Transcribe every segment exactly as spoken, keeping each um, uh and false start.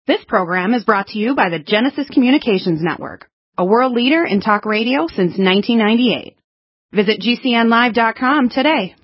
This program is brought to you by the Genesis Communications Network, a world leader in talk radio since nineteen ninety-eight. Visit G C N live dot com today.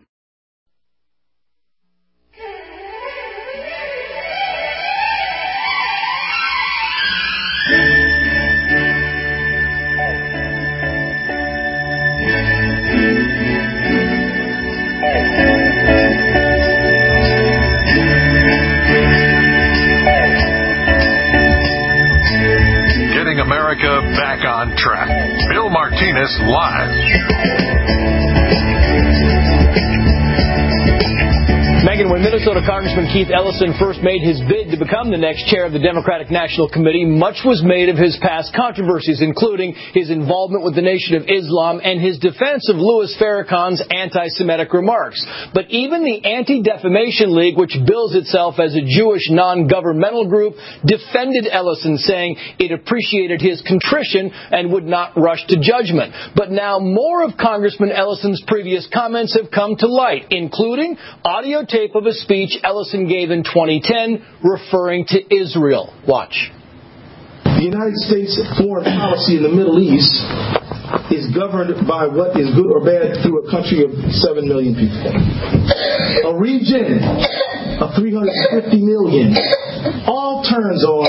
America back on track. Bill Martinez live. Megan, when Minnesota Congressman Keith Ellison first made his bid to become the next chair of the Democratic National Committee, much was made of his past controversies, including his involvement with the Nation of Islam and his defense of Louis Farrakhan's anti-Semitic remarks. But even the Anti-Defamation League, which bills itself as a Jewish non-governmental group, defended Ellison, saying it appreciated his contrition and would not rush to judgment. But now more of Congressman Ellison's previous comments have come to light, including audio tape of a speech Ellison gave in twenty ten referring to Israel. Watch. The United States foreign policy in the Middle East is governed by what is good or bad through a country of seven million people. A region of three hundred fifty million all turns on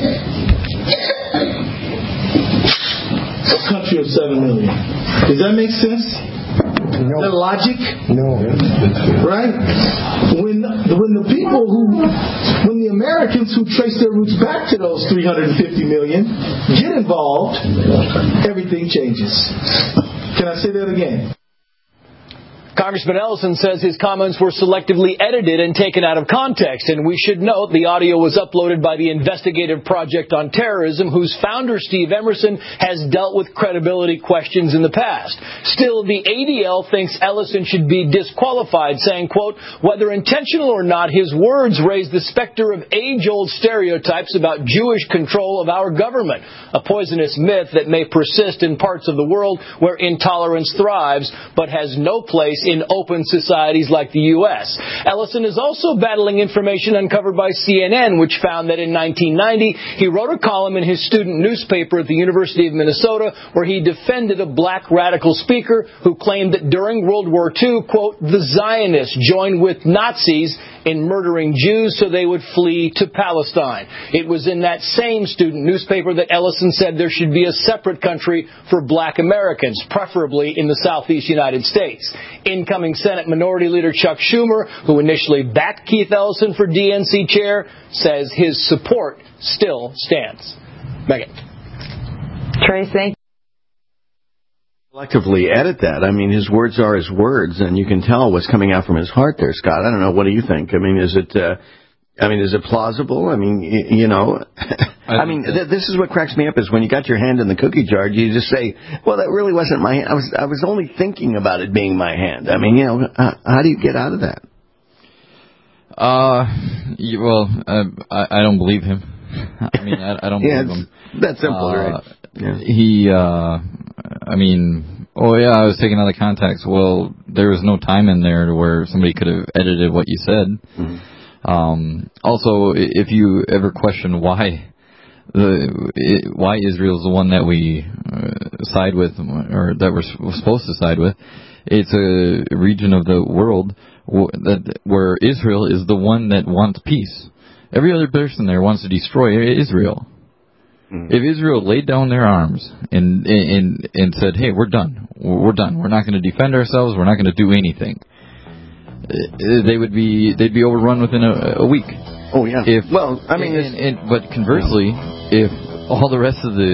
a country of seven million. Does that make sense? No. Is that logic? No. Right? When when the people who, when the Americans who trace their roots back to those three hundred fifty million get involved, everything changes. Can I say that again? Congressman Ellison says his comments were selectively edited and taken out of context, and we should note the audio was uploaded by the Investigative Project on Terrorism, whose founder, Steve Emerson, has dealt with credibility questions in the past. Still, the A D L thinks Ellison should be disqualified, saying, quote, whether intentional or not, his words raise the specter of age-old stereotypes about Jewish control of our government, a poisonous myth that may persist in parts of the world where intolerance thrives, but has no place in open societies like the U S. Ellison is also battling information uncovered by C N N, which found that in nineteen ninety, he wrote a column in his student newspaper at the University of Minnesota where he defended a black radical speaker who claimed that during World War Two, quote, the Zionists joined with Nazis in murdering Jews so they would flee to Palestine. It was in that same student newspaper that Ellison said there should be a separate country for black Americans, preferably in the southeast United States. Incoming Senate Minority Leader Chuck Schumer, who initially backed Keith Ellison for D N C chair, says his support still stands. Megan. Trace, thank you. Collectively edit that. I mean, his words are his words, and you can tell what's coming out from his heart there, Scott. I don't know. What do you think? I mean, is it, uh, I mean, is it plausible? I mean, y- you know, I, I mean, th- this is what cracks me up is when you got your hand in the cookie jar, you just say, well, that really wasn't my hand. I was, I was only thinking about it being my hand. I mean, you know, uh, how do you get out of that? Uh, well, uh, I, I don't believe him. I mean, I, I don't yeah, believe him. That's simple, uh, right? Yeah. He, uh, I mean, oh yeah, I was taken out of context. Well, there was no time in there to where somebody could have edited what you said. Mm-hmm. Um, also, if you ever question why the it, why Israel is the one that we uh, side with, or that we're supposed to side with, it's a region of the world w- that where Israel is the one that wants peace. Every other person there wants to destroy Israel. Mm-hmm. If Israel laid down their arms and, and and said, "Hey, we're done. We're done. We're not going to defend ourselves. We're not going to do anything," they would be they'd be overrun within a, a week. Oh yeah. If, well, I mean, and, and, but conversely, if all the rest of the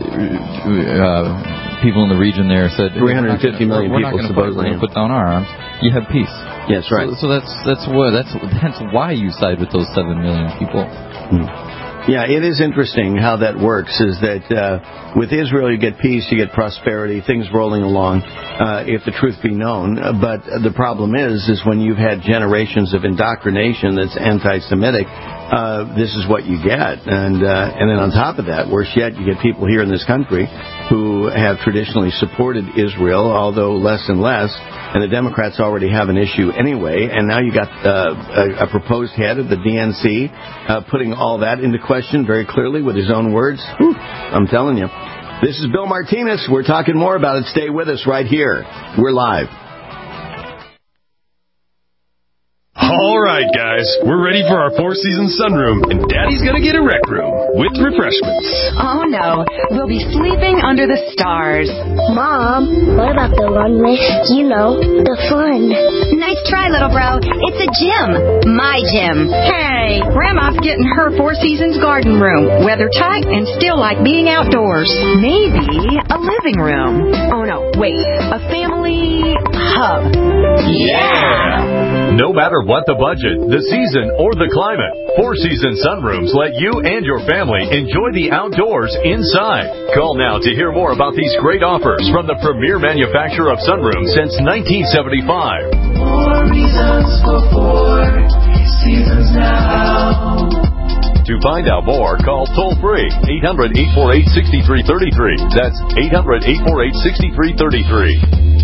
uh, people in the region there said three hundred fifty million we're people not supposedly put, put down our arms, you have peace. Yes, right. So, so that's that's what that's that's why you side with those seven million people. Hmm. Yeah, it is interesting how that works, is that uh, with Israel you get peace, you get prosperity, things rolling along, uh, if the truth be known. But the problem is, is when you've had generations of indoctrination that's anti-Semitic, uh, this is what you get. And uh, and then on top of that, worse yet, you get people here in this country who have traditionally supported Israel, although less and less, and the Democrats already have an issue anyway, and now you got uh, a, a proposed head of the D N C uh, putting all that into question very clearly with his own words. Whew, I'm telling you. This is Bill Martinez. We're talking more about it. Stay with us right here. We're live. All right, guys, we're ready for our Four Seasons sunroom, and Daddy's gonna get a rec room with refreshments. Oh, no. We'll be sleeping under the stars. Mom, what about the one with, you know, the fun? Nice try, little bro. It's a gym. My gym. Hey, Grandma's getting her Four Seasons garden room. Weather tight and still like being outdoors. Maybe a living room. Oh, no, wait. A family hub. Yeah! No matter what the budget, the season, or the climate, Four Seasons Sunrooms let you and your family enjoy the outdoors inside. Call now to hear more about these great offers from the premier manufacturer of sunrooms since nineteen seventy-five. More reasons for Four Seasons now. To find out more, call toll-free eight hundred, eight four eight, six three three three. That's eight hundred, eight four eight, six three three three.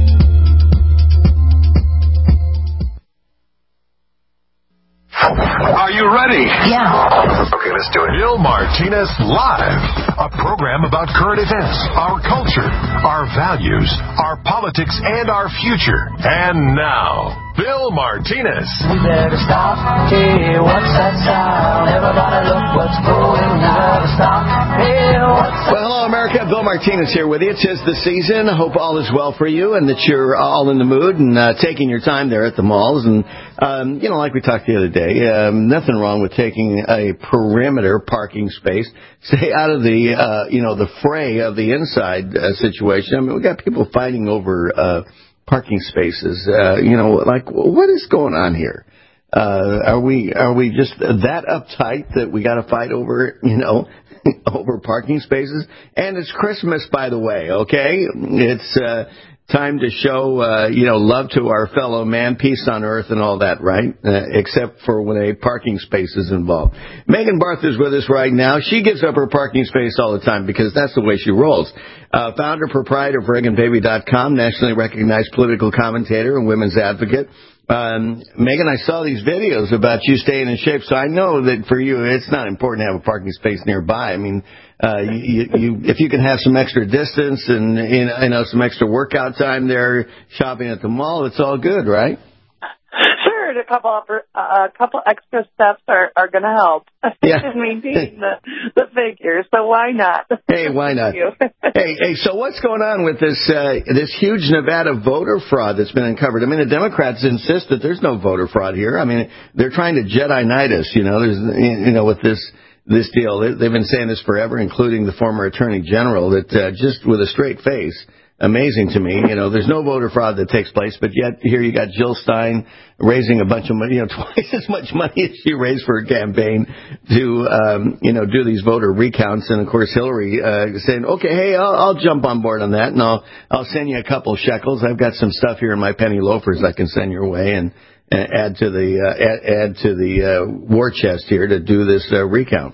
Are you ready? Yeah. Okay, let's do it. Bill Martinez Live, a program about current events, our culture, our values, our politics, and our future. And now, Bill Martinez. We better stop. Hey, what's that sound? Everybody look what's going. We better stop. Hey, what's that? Well, hello, America. Bill Martinez here with you. It is the season. I hope all is well for you and that you're all in the mood and uh, taking your time there at the malls. And, um, you know, like we talked the other day, um, nothing wrong with taking a perimeter parking space. Stay out of the, uh, you know, the fray of the inside uh, situation. I mean, we got people fighting over uh, parking spaces. Uh, you know, like, what is going on here? Uh, are we are we just that uptight that we got to fight over, you know, over parking spaces? And it's Christmas, by the way, okay? It's uh, time to show, uh, you know, love to our fellow man, peace on earth and all that, right? Uh, except for when a parking space is involved. Megan Barth is with us right now. She gives up her parking space all the time because that's the way she rolls. Uh, founder, proprietor of Reagan Baby dot com, nationally recognized political commentator and women's advocate. Um, Megan, I saw these videos about you staying in shape, so I know that for you it's not important to have a parking space nearby. I mean, uh, you, you, if you can have some extra distance and, you know, some extra workout time there shopping at the mall, it's all good, right? Sure, a couple of, uh, a couple extra steps are, are going to help yeah. maintain the, the figure. So why not? Hey, why not? hey, hey, so what's going on with this uh, this huge Nevada voter fraud that's been uncovered? I mean, the Democrats insist that there's no voter fraud here. I mean, they're trying to Jedi Knight us, you know. There's, you know, with this this deal, they've been saying this forever, including the former Attorney General, that uh, just with a straight face. Amazing to me. You know, there's no voter fraud that takes place, but yet here you got Jill Stein raising a bunch of money, you know, twice as much money as she raised for her campaign to, um, you know, do these voter recounts. And of course, Hillary, uh, saying, okay, hey, I'll, I'll jump on board on that and I'll, I'll send you a couple shekels. I've got some stuff here in my penny loafers I can send your way and, and add to the, uh, add, add to the, uh, war chest here to do this, uh, recount.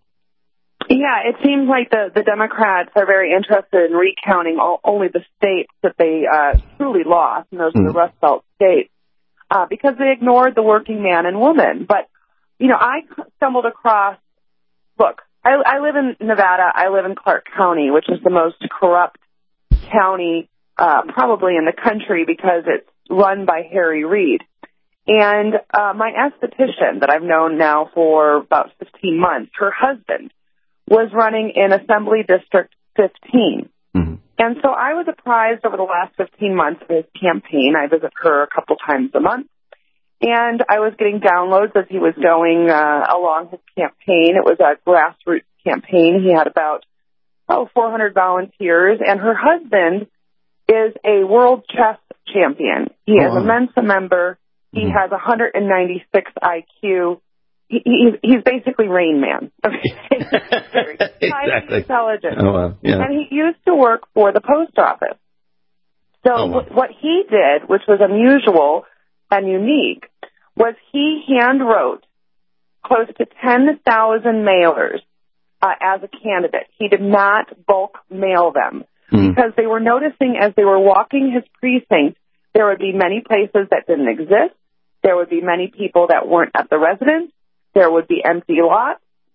Yeah, it seems like the, the Democrats are very interested in recounting all, only the states that they uh, truly lost, and those mm. are the Rust Belt states, uh, because they ignored the working man and woman. But, you know, I stumbled across, look, I, I live in Nevada. I live in Clark County, which is the most corrupt county uh, probably in the country because it's run by Harry Reid. And uh, my esthetician that I've known now for about fifteen months, her husband, was running in Assembly District fifteen. Mm-hmm. And so I was apprised over the last fifteen months of his campaign. I visit her a couple times a month. And I was getting downloads as he was going uh, along his campaign. It was a grassroots campaign. He had about, oh, four hundred volunteers. And her husband is a world chess champion. He oh, is a Mensa member. He mm-hmm. has one hundred ninety-six I Q. He's, he's basically Rain Man. Okay? Very exactly. highly intelligent. Oh, wow. Yeah. And he used to work for the post office. So oh, wow. what he did, which was unusual and unique, was he hand wrote close to ten thousand mailers uh, as a candidate. He did not bulk mail them mm. because they were noticing as they were walking his precinct, there would be many places that didn't exist. There would be many people that weren't at the residence. There would be empty lots.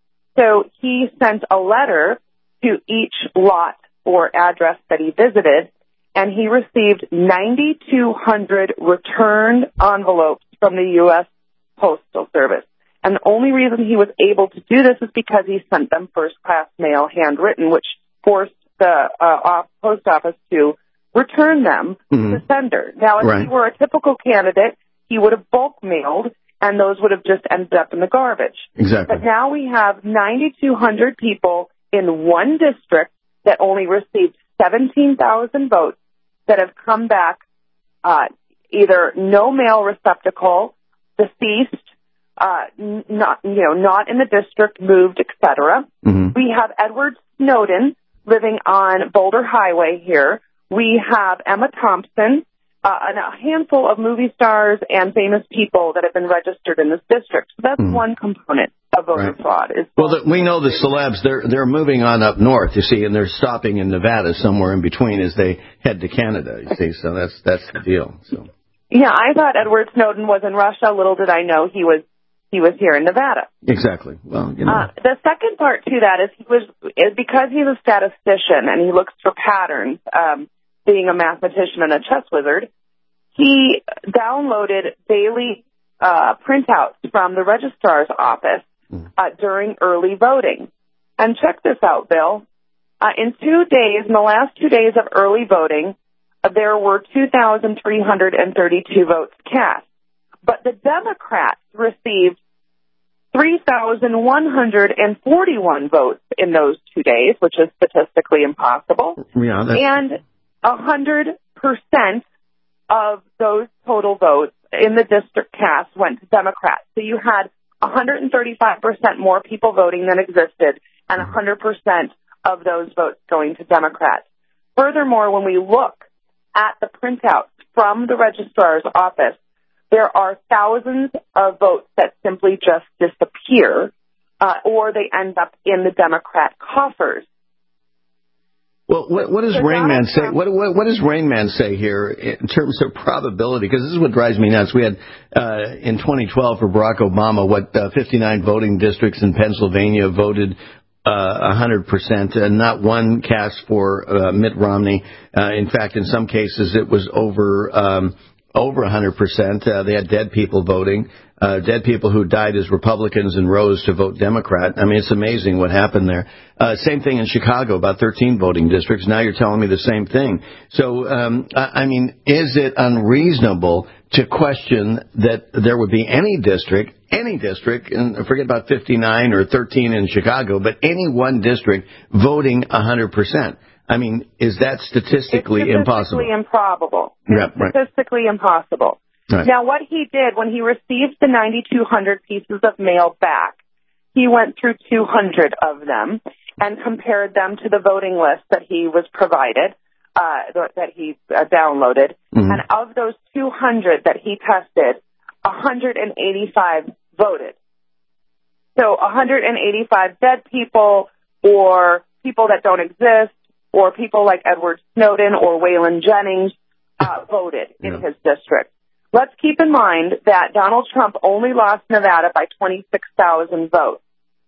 So he sent a letter to each lot or address that he visited, and he received nine thousand two hundred returned envelopes from the U S Postal Service. And the only reason he was able to do this is because he sent them first-class mail, handwritten, which forced the uh, off- post office to return them mm-hmm. to the sender. Now, if right. he were a typical candidate, he would have bulk mailed, and those would have just ended up in the garbage. Exactly. But now we have nine thousand two hundred people in one district that only received seventeen thousand votes that have come back uh, either no mail receptacle, deceased, uh, n- not you know not in the district, moved, et cetera. Mm-hmm. We have Edward Snowden living on Boulder Highway here. We have Emma Thompson, uh, and a handful of movie stars and famous people that have been registered in this district. So that's mm-hmm. one component of voter right. fraud. Is well, the, we know the celebs, they're they're moving on up north, you see, and they're stopping in Nevada somewhere in between as they head to Canada, you see. So that's that's the deal. So. Yeah, I thought Edward Snowden was in Russia. Little did I know he was he was here in Nevada. Exactly. Well, you know. Uh, the second part to that is he was is because he's a statistician and he looks for patterns. Um, being a mathematician and a chess wizard, he downloaded daily uh, printouts from the registrar's office uh, during early voting. And check this out, Bill. Uh, in two days, in the last two days of early voting, uh, there were two thousand three hundred thirty-two votes cast. But the Democrats received three thousand one hundred forty-one votes in those two days, which is statistically impossible. Yeah, that's... And one hundred percent of those total votes in the district cast went to Democrats. So you had one hundred thirty-five percent more people voting than existed, and one hundred percent of those votes going to Democrats. Furthermore, when we look at the printouts from the registrar's office, there are thousands of votes that simply just disappear, uh, or they end up in the Democrat coffers. Well, what, what does Rain Man say? What, what, what does Rain Man say here in terms of probability? Because this is what drives me nuts. We had uh, in twenty twelve for Barack Obama, what uh, fifty-nine voting districts in Pennsylvania voted uh, one hundred percent, and not one cast for uh, Mitt Romney. Uh, in fact, in some cases, it was over um, over one hundred percent. Uh, they had dead people voting. Uh, dead people who died as Republicans and rose to vote Democrat. I mean, it's amazing what happened there. Uh, same thing in Chicago, about thirteen voting districts. Now you're telling me the same thing. So, um, I, I mean, is it unreasonable to question that there would be any district, any district, and forget about fifty-nine or thirteen in Chicago, but any one district voting one hundred percent? I mean, is that statistically, it's statistically impossible? improbable. Yeah, right. Statistically impossible. Right. Now, what he did when he received the nine thousand two hundred pieces of mail back, he went through two hundred of them and compared them to the voting list that he was provided, uh, that he uh, downloaded. Mm-hmm. And of those two hundred that he tested, one hundred eighty-five voted. So one hundred eighty-five dead people, or people that don't exist, or people like Edward Snowden or Waylon Jennings uh, voted in yeah. his district. Let's keep in mind that Donald Trump only lost Nevada by twenty-six thousand votes.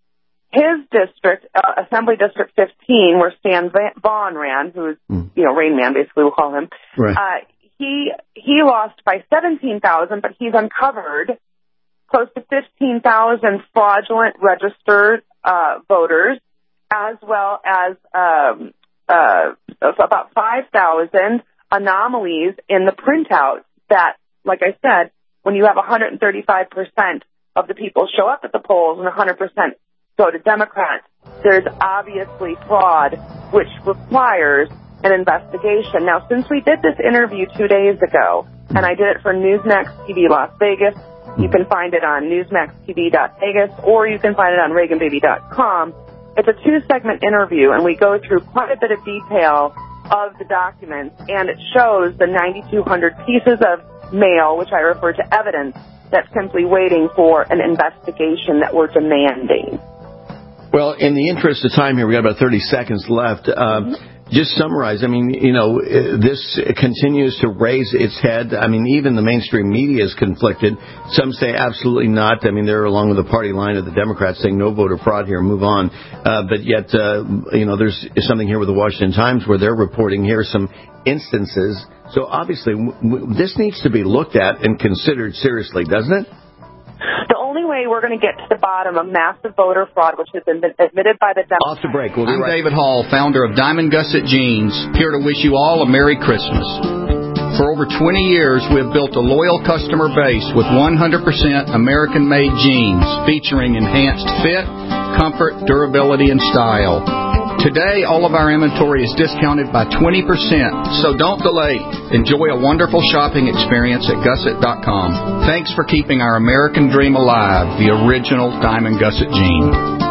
His district, uh, Assembly District fifteen, where Stan Vaughn ran, who is, mm. you know, Rain Man, basically we'll call him, right. uh, he he lost by seventeen thousand, but he's uncovered close to fifteen thousand fraudulent registered uh, voters, as well as um, uh, about five thousand anomalies in the printouts that, like I said, when you have one hundred thirty-five percent of the people show up at the polls and one hundred percent go to Democrats, there's obviously fraud, which requires an investigation. Now, since we did this interview two days ago, and I did it for Newsmax T V Las Vegas, you can find it on newsmax t v dot vegas, or you can find it on reagan baby dot com. It's a two-segment interview, and we go through quite a bit of detail of the documents, and it shows the nine thousand two hundred pieces of mail, which I refer to evidence, that's simply waiting for an investigation that we're demanding. Well, in the interest of time here, we've got about thirty seconds left. Uh, mm-hmm. Just summarize. I mean, you know, this continues to raise its head. I mean, even the mainstream media is conflicted. Some say absolutely not. I mean, they're along with the party line of the Democrats saying no voter fraud here, move on. Uh, but yet, uh, you know, there's something here with the Washington Times where they're reporting here some instances. So obviously, w- w- this needs to be looked at and considered seriously, doesn't it? The only way we're going to get to the bottom of massive voter fraud, which has been admitted by the Democrats. Off the break. We'll be I'm right David Hall, founder of Diamond Gusset Jeans, here to wish you all a Merry Christmas. For over twenty years, we have built a loyal customer base with one hundred percent American-made jeans featuring enhanced fit, comfort, durability, and style. Today, all of our inventory is discounted by twenty percent, so don't delay. Enjoy a wonderful shopping experience at gusset dot com. Thanks for keeping our American dream alive, the original Diamond Gusset jean.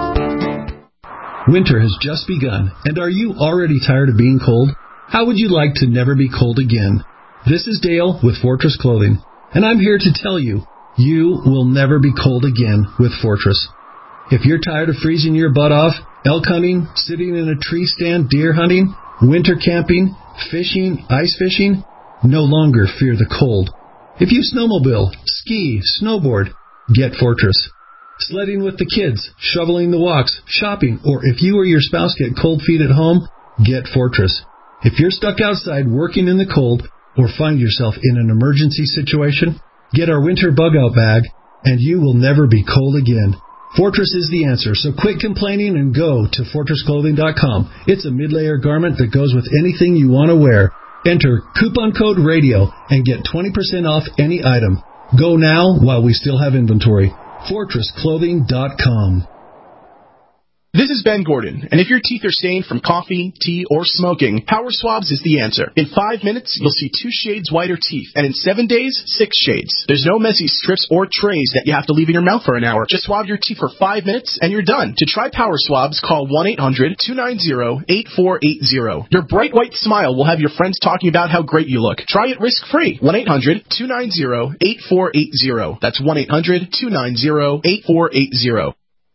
Winter has just begun, and are you already tired of being cold? How would you like to never be cold again? This is Dale with Fortress Clothing, and I'm here to tell you, you will never be cold again with Fortress. If you're tired of freezing your butt off, elk hunting, sitting in a tree stand, deer hunting, winter camping, fishing, ice fishing, no longer fear the cold. If you snowmobile, ski, snowboard, get Fortress. Sledding with the kids, shoveling the walks, shopping, or if you or your spouse get cold feet at home, get Fortress. If you're stuck outside working in the cold or find yourself in an emergency situation, get our winter bug-out bag, and you will never be cold again. Fortress is the answer, so quit complaining and go to fortress clothing dot com. It's a mid-layer garment that goes with anything you want to wear. Enter coupon code RADIO and get twenty percent off any item. Go now while we still have inventory. fortress clothing dot com. This is Ben Gordon, and if your teeth are stained from coffee, tea, or smoking, Power Swabs is the answer. In five minutes, you'll see two shades whiter teeth, and in seven days, six shades. There's no messy strips or trays that you have to leave in your mouth for an hour. Just swab your teeth for five minutes, and you're done. To try Power Swabs, call one eight hundred two nine zero eight four eight zero. Your bright white smile will have your friends talking about how great you look. Try it risk-free. one eight hundred two nine zero eight four eight zero. That's one eight hundred two nine zero eight four eight zero.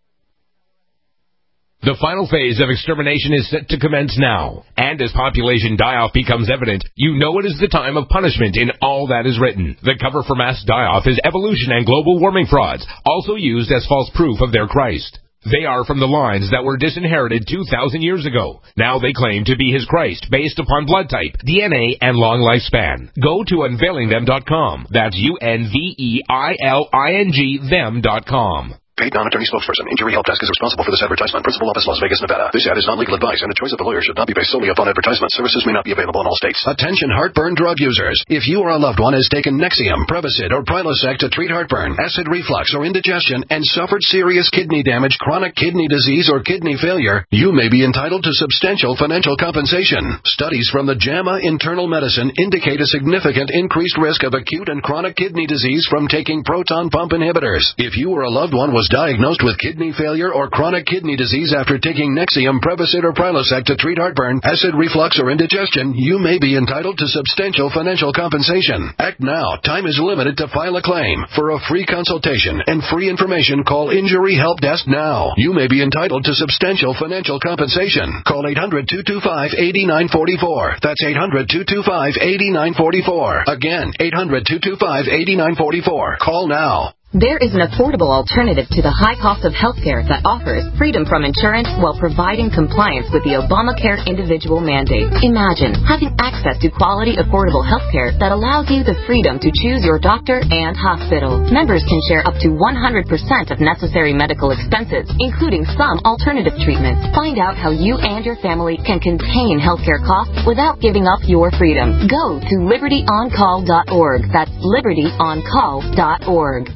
The final phase of extermination is set to commence now, and as population die-off becomes evident, you know it is the time of punishment in all that is written. The cover for mass die-off is evolution and global warming frauds, also used as false proof of their Christ. They are from the lines that were disinherited two thousand years ago. Now they claim to be his Christ, based upon blood type, D N A, and long lifespan. Go to unveiling them dot com. That's U N V E I L I N G them dot com. Paid non-attorney spokesperson. Injury Help Desk is responsible for this advertisement. Principal office, Las Vegas, Nevada. This ad is not legal advice, and the choice of the lawyer should not be based solely upon advertisement. Services may not be available in all states. Attention heartburn drug users. If you or a loved one has taken Nexium, Prevacid, or Prilosec to treat heartburn, acid reflux, or indigestion, and suffered serious kidney damage, chronic kidney disease, or kidney failure, you may be entitled to substantial financial compensation. Studies from the JAMA Internal Medicine indicate a significant increased risk of acute and chronic kidney disease from taking proton pump inhibitors. If you or a loved one was diagnosed with kidney failure or chronic kidney disease after taking Nexium, Prevacid, or Prilosec to treat heartburn, acid reflux, or indigestion, you may be entitled to substantial financial compensation. Act now. Time is limited to file a claim. For a free consultation and free information, call Injury Help Desk now. You may be entitled to substantial financial compensation. Call eight hundred two two five eight nine four four. That's eight hundred two two five eight nine four four. Again, eight hundred two two five eight nine four four. Call now. There is an affordable alternative to the high cost of health care that offers freedom from insurance while providing compliance with the Obamacare individual mandate. Imagine having access to quality, affordable health care that allows you the freedom to choose your doctor and hospital. Members can share up to one hundred percent of necessary medical expenses, including some alternative treatments. Find out how you and your family can contain healthcare costs without giving up your freedom. Go to liberty on call dot org. That's liberty on call dot org.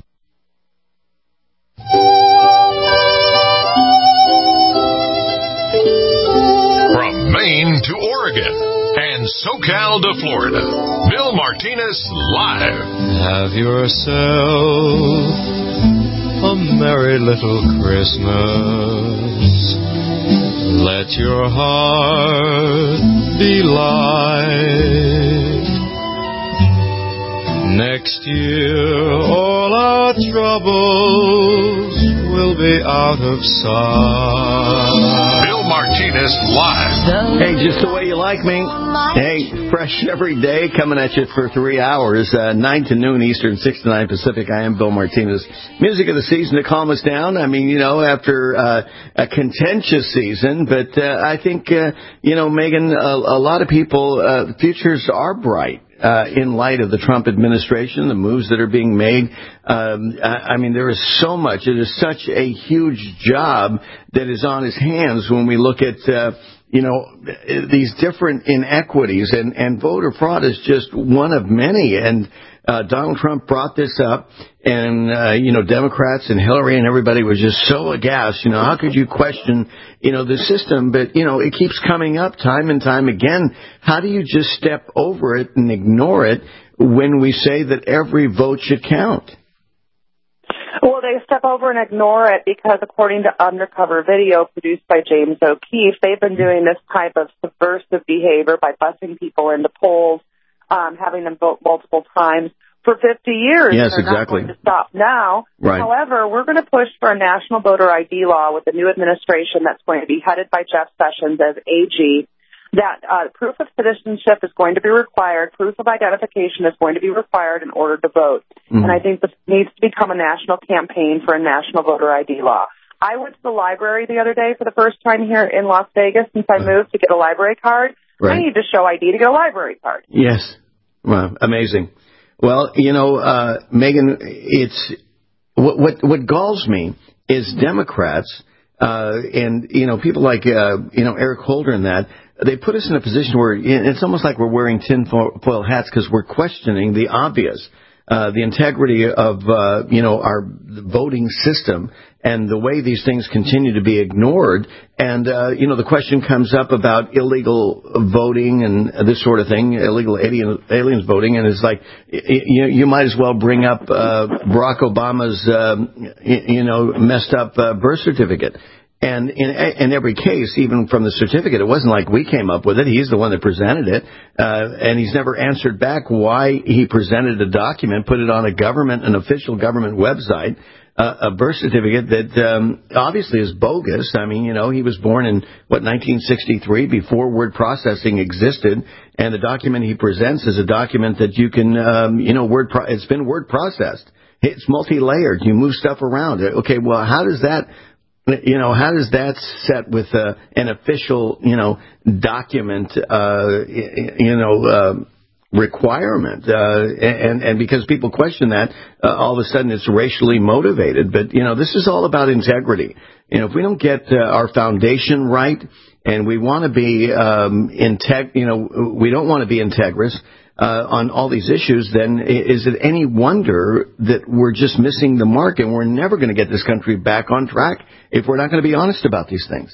From Maine to Oregon and SoCal to Florida, Bill Martinez live. Have yourself a merry little Christmas. Let your heart be light. Next year, all our troubles will be out of sight. Bill Martinez Live. Hey, just the way you like me. Hey, fresh every day, coming at you for three hours, uh, nine to noon Eastern, six to nine Pacific. I am Bill Martinez. Music of the season to calm us down. I mean, you know, after uh, a contentious season, but uh, I think, uh, you know, Megan, a, a lot of people, uh, futures are bright. Uh, in light of the Trump administration, the moves that are being made. Um, I, I mean, there is so much. It is such a huge job that is on his hands when we look at, uh, you know, these different inequities. And, and voter fraud is just one of many. And uh, Donald Trump brought this up. And, uh, you know, Democrats and Hillary and everybody was just so aghast. You know, how could you question, you know, the system? But, you know, it keeps coming up time and time again. How do you just step over it and ignore it when we say that every vote should count? Well, they step over and ignore it because, according to undercover video produced by James O'Keefe, they've been doing this type of subversive behavior by busing people into polls, um, having them vote multiple times for fifty years. Yes, They're exactly. not going to stop now. Right. However, we're going to push for a national voter I D law with the new administration that's going to be headed by Jeff Sessions as A G. That uh, proof of citizenship is going to be required. Proof of identification is going to be required in order to vote. Mm-hmm. And I think this needs to become a national campaign for a national voter I D law. I went to the library the other day for the first time here in Las Vegas since I moved to get a library card. Right. I need to show I D to get a library card. Yes. Well, amazing. Well, you know, uh, Megan, it's what, what what galls me is Democrats uh, and, you know, people like, uh, you know, Eric Holder and that, they put us in a position where it's almost like we're wearing tinfoil hats because we're questioning the obvious. Uh, the integrity of, uh, you know, our voting system and the way these things continue to be ignored. And, uh, you know, the question comes up about illegal voting and this sort of thing, illegal alien, aliens voting. And it's like, you, you might as well bring up, uh, Barack Obama's, um, you know, messed up uh, birth certificate. And in, in every case, even from the certificate, it wasn't like we came up with it. He's the one that presented it. Uh, and he's never answered back why he presented a document, put it on a government, an official government website, uh, a birth certificate that um, obviously is bogus. I mean, you know, he was born in, what, nineteen sixty-three, before word processing existed. And the document he presents is a document that you can, um, you know, word pro- it's been word processed. It's multi-layered. You move stuff around. Okay, well, how does that... You know, how does that set with uh, an official, you know, document, uh, you know, uh, requirement? Uh, and, and because people question that, uh, all of a sudden it's racially motivated. But, you know, this is all about integrity. You know, if we don't get uh, our foundation right and we want to be um, integ, you know, we don't want to be integrous, Uh, on all these issues, then is it any wonder that we're just missing the mark and we're never going to get this country back on track if we're not going to be honest about these things?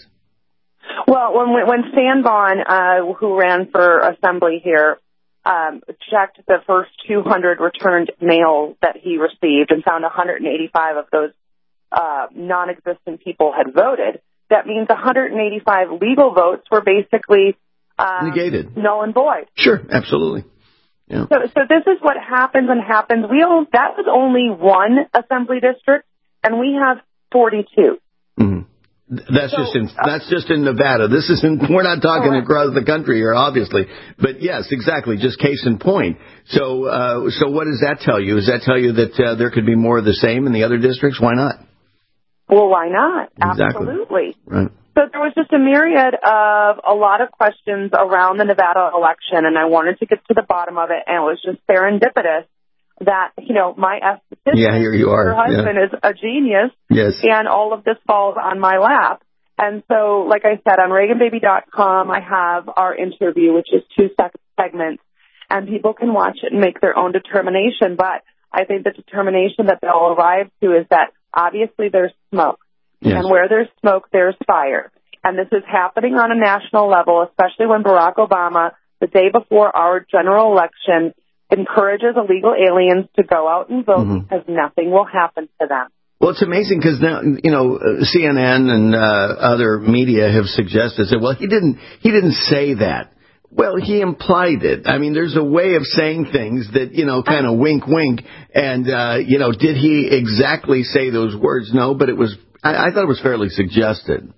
Well, when when Sanborn, uh, who ran for assembly here, um, checked the first two hundred returned mail that he received and found one hundred eighty-five of those uh, non-existent people had voted, that means one hundred eighty-five legal votes were basically um, negated, null and void. Sure, absolutely. Yeah. So, so this is what happens and happens. We all, that was only one assembly district, and we have forty-two. Mm-hmm. That's so, just in that's just in Nevada. This isn't. We're not talking correct. Across the country here, obviously. But yes, exactly. Just case in point. So, uh, so what does that tell you? Does that tell you that uh, there could be more of the same in the other districts? Why not? Well, why not? Exactly. Absolutely. Right. So there was just a myriad of a lot of questions around the Nevada election, and I wanted to get to the bottom of it, and it was just serendipitous that, you know, my esthetician, yeah, here you are. her husband, yeah. is a genius, yes. and all of this falls on my lap. And so, like I said, on Reagan Baby dot com, I have our interview, which is two segments, and people can watch it and make their own determination. But I think the determination that they'll arrive to is that obviously there's smoke. Yes. And where there's smoke, there's fire. And this is happening on a national level, especially when Barack Obama, the day before our general election, encourages illegal aliens to go out and vote mm-hmm. because nothing will happen to them. Well, it's amazing because now, you know, C N N and uh, other media have suggested that, well, he didn't, he didn't say that. Well, he implied it. I mean, there's a way of saying things that, you know, kind of wink, wink. And, uh, you know, did he exactly say those words? No, but it was, I, I thought it was fairly suggested.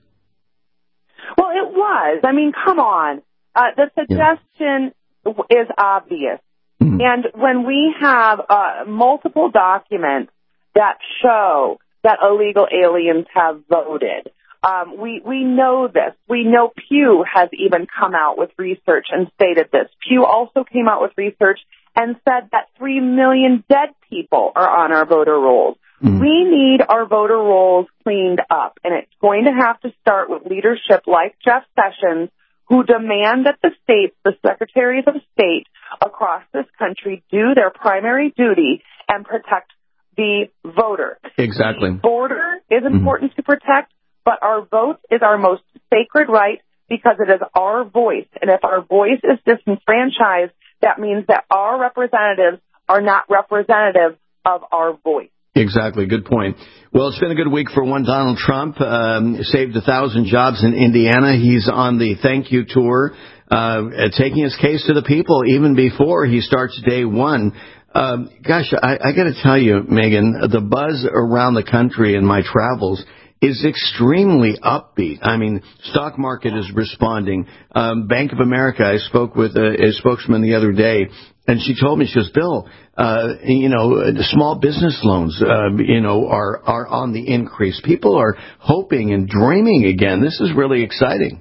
Well, it was. I mean, come on. Uh, the suggestion yeah. is obvious. Mm-hmm. And when we have uh, multiple documents that show that illegal aliens have voted, Um, we, we know this. We know Pew has even come out with research and stated this. Pew also came out with research and said that three million dead people are on our voter rolls. Mm-hmm. We need our voter rolls cleaned up, and it's going to have to start with leadership like Jeff Sessions, who demand that the states, the secretaries of state across this country, do their primary duty and protect the voter. Exactly. The border is important mm-hmm. to protect. But our vote is our most sacred right because it is our voice. And if our voice is disenfranchised, that means that our representatives are not representative of our voice. Exactly. Good point. Well, it's been a good week for one Donald Trump. Um, saved a thousand jobs in Indiana. He's on the thank you tour, uh, taking his case to the people even before he starts day one. Um, gosh, I, I got to tell you, Megan, the buzz around the country in my travels is extremely upbeat. I mean, stock market is responding. Um, Bank of America, I spoke with a, a spokesman the other day, and she told me, she goes, Bill, uh, you know, small business loans, uh, you know, are, are on the increase. People are hoping and dreaming again. This is really exciting.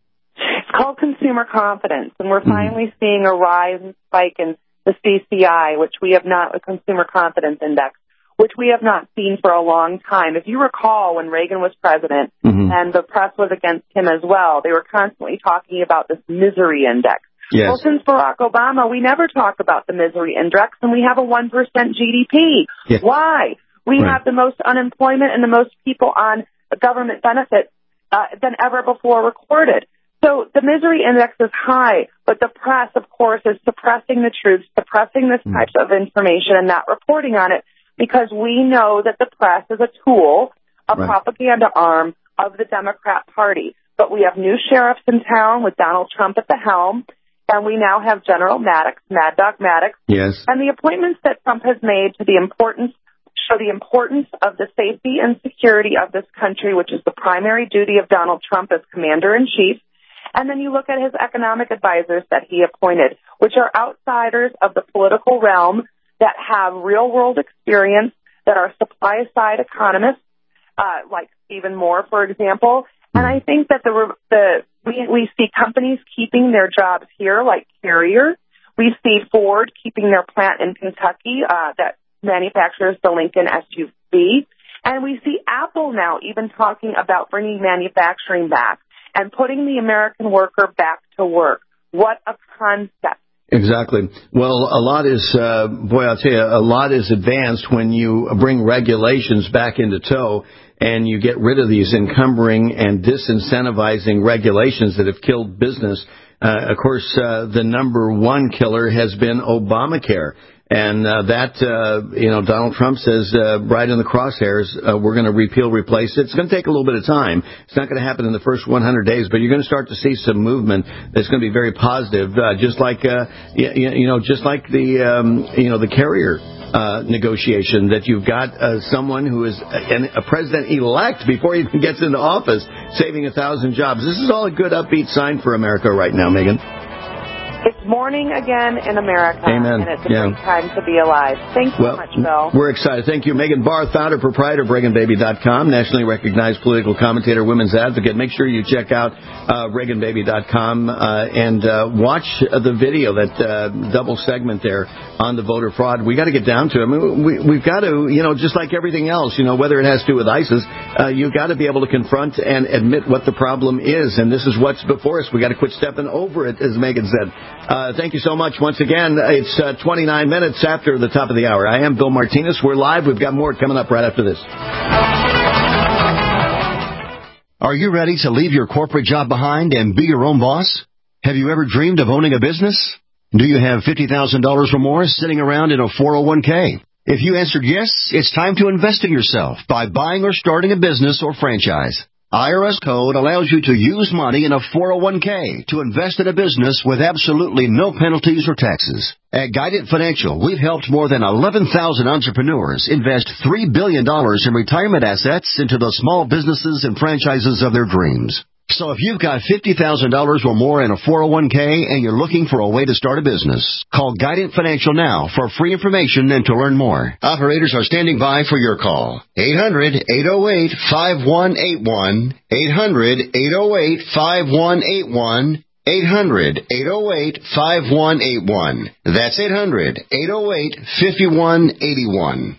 It's called consumer confidence, and we're finally mm-hmm. seeing a rise and spike in the C C I, which we have not, a consumer confidence index, which we have not seen for a long time. If you recall, when Reagan was president mm-hmm. and the press was against him as well, they were constantly talking about this misery index. Yes. Well, since Barack Obama, we never talk about the misery index, and we have a one percent G D P. Yeah. Why? We right. have the most unemployment and the most people on government benefits uh, than ever before recorded. So the misery index is high, but the press, of course, is suppressing the truth, suppressing this mm-hmm. type of information and not reporting on it, because we know that the press is a tool, a right. propaganda arm of the Democrat Party. But we have new sheriffs in town with Donald Trump at the helm, and we now have General Maddox, Mad Dog Maddox. Yes. And the appointments that Trump has made to the importance, show the importance of the safety and security of this country, which is the primary duty of Donald Trump as commander-in-chief. And then you look at his economic advisors that he appointed, which are outsiders of the political realm that have real-world experience, that are supply-side economists, uh, like Stephen Moore, for example. And I think that the, the we, we see companies keeping their jobs here, like Carrier. We see Ford keeping their plant in Kentucky uh, that manufactures the Lincoln S U V. And we see Apple now even talking about bringing manufacturing back and putting the American worker back to work. What a concept. Exactly. Well, a lot is, uh, boy, I'll tell you, a lot is advanced when you bring regulations back into tow and you get rid of these encumbering and disincentivizing regulations that have killed business. Uh, of course, uh, the number one killer has been Obamacare. And uh, that, uh, you know, Donald Trump says uh, right in the crosshairs, uh, we're going to repeal, replace it. It's going to take a little bit of time. It's not going to happen in the first one hundred days, but you're going to start to see some movement that's going to be very positive, uh, just like, uh, you, you know, just like the, um, you know, the Carrier uh, negotiation, that you've got uh, someone who is a, a president-elect before he even gets into office, saving a thousand jobs. This is all a good upbeat sign for America right now, Megan. It's morning again in America. Amen. And it's a yeah. great time to be alive. Thanks well, so much, Bill. We're excited. Thank you. Megan Barth, founder, proprietor of Reagan Baby dot com, nationally recognized political commentator, women's advocate. Make sure you check out uh, Reagan Baby dot com uh, and uh, watch the video, that uh, double segment there on the voter fraud. We got to get down to it. I mean, we, we've got to, you know, just like everything else, you know, whether it has to do with ISIS, uh, you've got to be able to confront and admit what the problem is. And this is what's before us. We got to quit stepping over it, as Megan said. Uh, thank you so much. Once again, it's uh, twenty-nine minutes after the top of the hour. I am Bill Martinez. We're live. We've got more coming up right after this. Are you ready to leave your corporate job behind and be your own boss? Have you ever dreamed of owning a business? Do you have fifty thousand dollars or more sitting around in a four oh one k? If you answered yes, it's time to invest in yourself by buying or starting a business or franchise. I R S code allows you to use money in a four oh one k to invest in a business with absolutely no penalties or taxes. At Guidant Financial, we've helped more than eleven thousand entrepreneurs invest three billion dollars in retirement assets into the small businesses and franchises of their dreams. So if you've got fifty thousand dollars or more in a four oh one k and you're looking for a way to start a business, call Guidant Financial now for free information and to learn more. Operators are standing by for your call. eight hundred, eight oh eight, five one eight one. eight hundred, eight oh eight, five one eight one. eight hundred, eight oh eight, five one eight one. That's eight hundred, eight oh eight, five one eight one.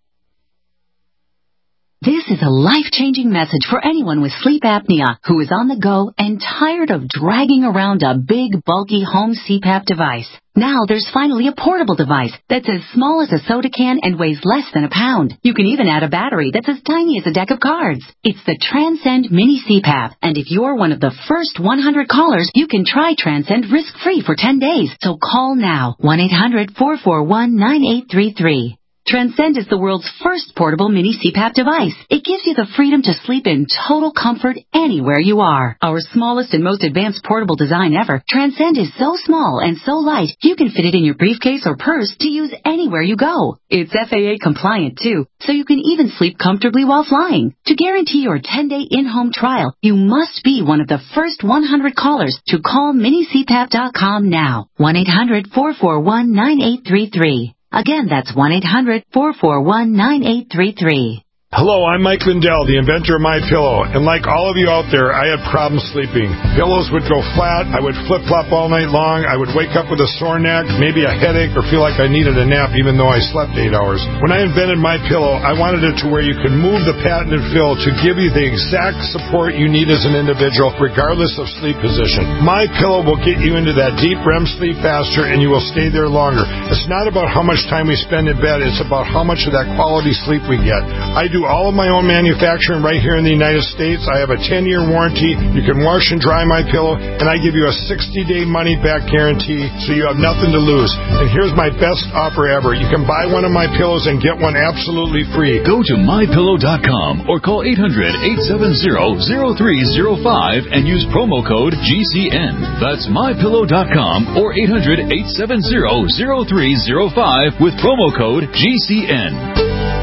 This is a life-changing message for anyone with sleep apnea who is on the go and tired of dragging around a big, bulky home C PAP device. Now there's finally a portable device that's as small as a soda can and weighs less than a pound. You can even add a battery that's as tiny as a deck of cards. It's the Transcend Mini C PAP, and if you're one of the first one hundred callers, you can try Transcend risk-free for ten days. So call now, one eight hundred, four four one, nine eight three three. Transcend is the world's first portable mini C PAP device. It gives you the freedom to sleep in total comfort anywhere you are. Our smallest and most advanced portable design ever, Transcend is so small and so light, you can fit it in your briefcase or purse to use anywhere you go. It's F A A compliant too, so you can even sleep comfortably while flying. To guarantee your ten-day in-home trial, you must be one of the first one hundred callers to call mini C PAP dot com now. one eight hundred, four four one, nine eight three three. Again, that's one eight hundred, four four one, nine eight three three. Hello, I'm Mike Lindell, the inventor of MyPillow, and like all of you out there, I had problems sleeping. Pillows would go flat, I would flip-flop all night long, I would wake up with a sore neck, maybe a headache, or feel like I needed a nap even though I slept eight hours. When I invented MyPillow, I wanted it to where you could move the patented fill to give you the exact support you need as an individual, regardless of sleep position. MyPillow will get you into that deep R E M sleep faster, and you will stay there longer. It's not about how much time we spend in bed, it's about how much of that quality sleep we get. I do all of my own manufacturing right here in the United States. I have a ten-year warranty. You can wash and dry my pillow, and I give you a sixty-day money-back guarantee, so you have nothing to lose. And here's my best offer ever. You can buy one of my pillows and get one absolutely free. Go to my pillow dot com or call eight hundred, eight seven zero, zero three zero five and use promo code G C N. That's my pillow dot com or eight hundred, eight seven zero, zero three zero five with promo code G C N.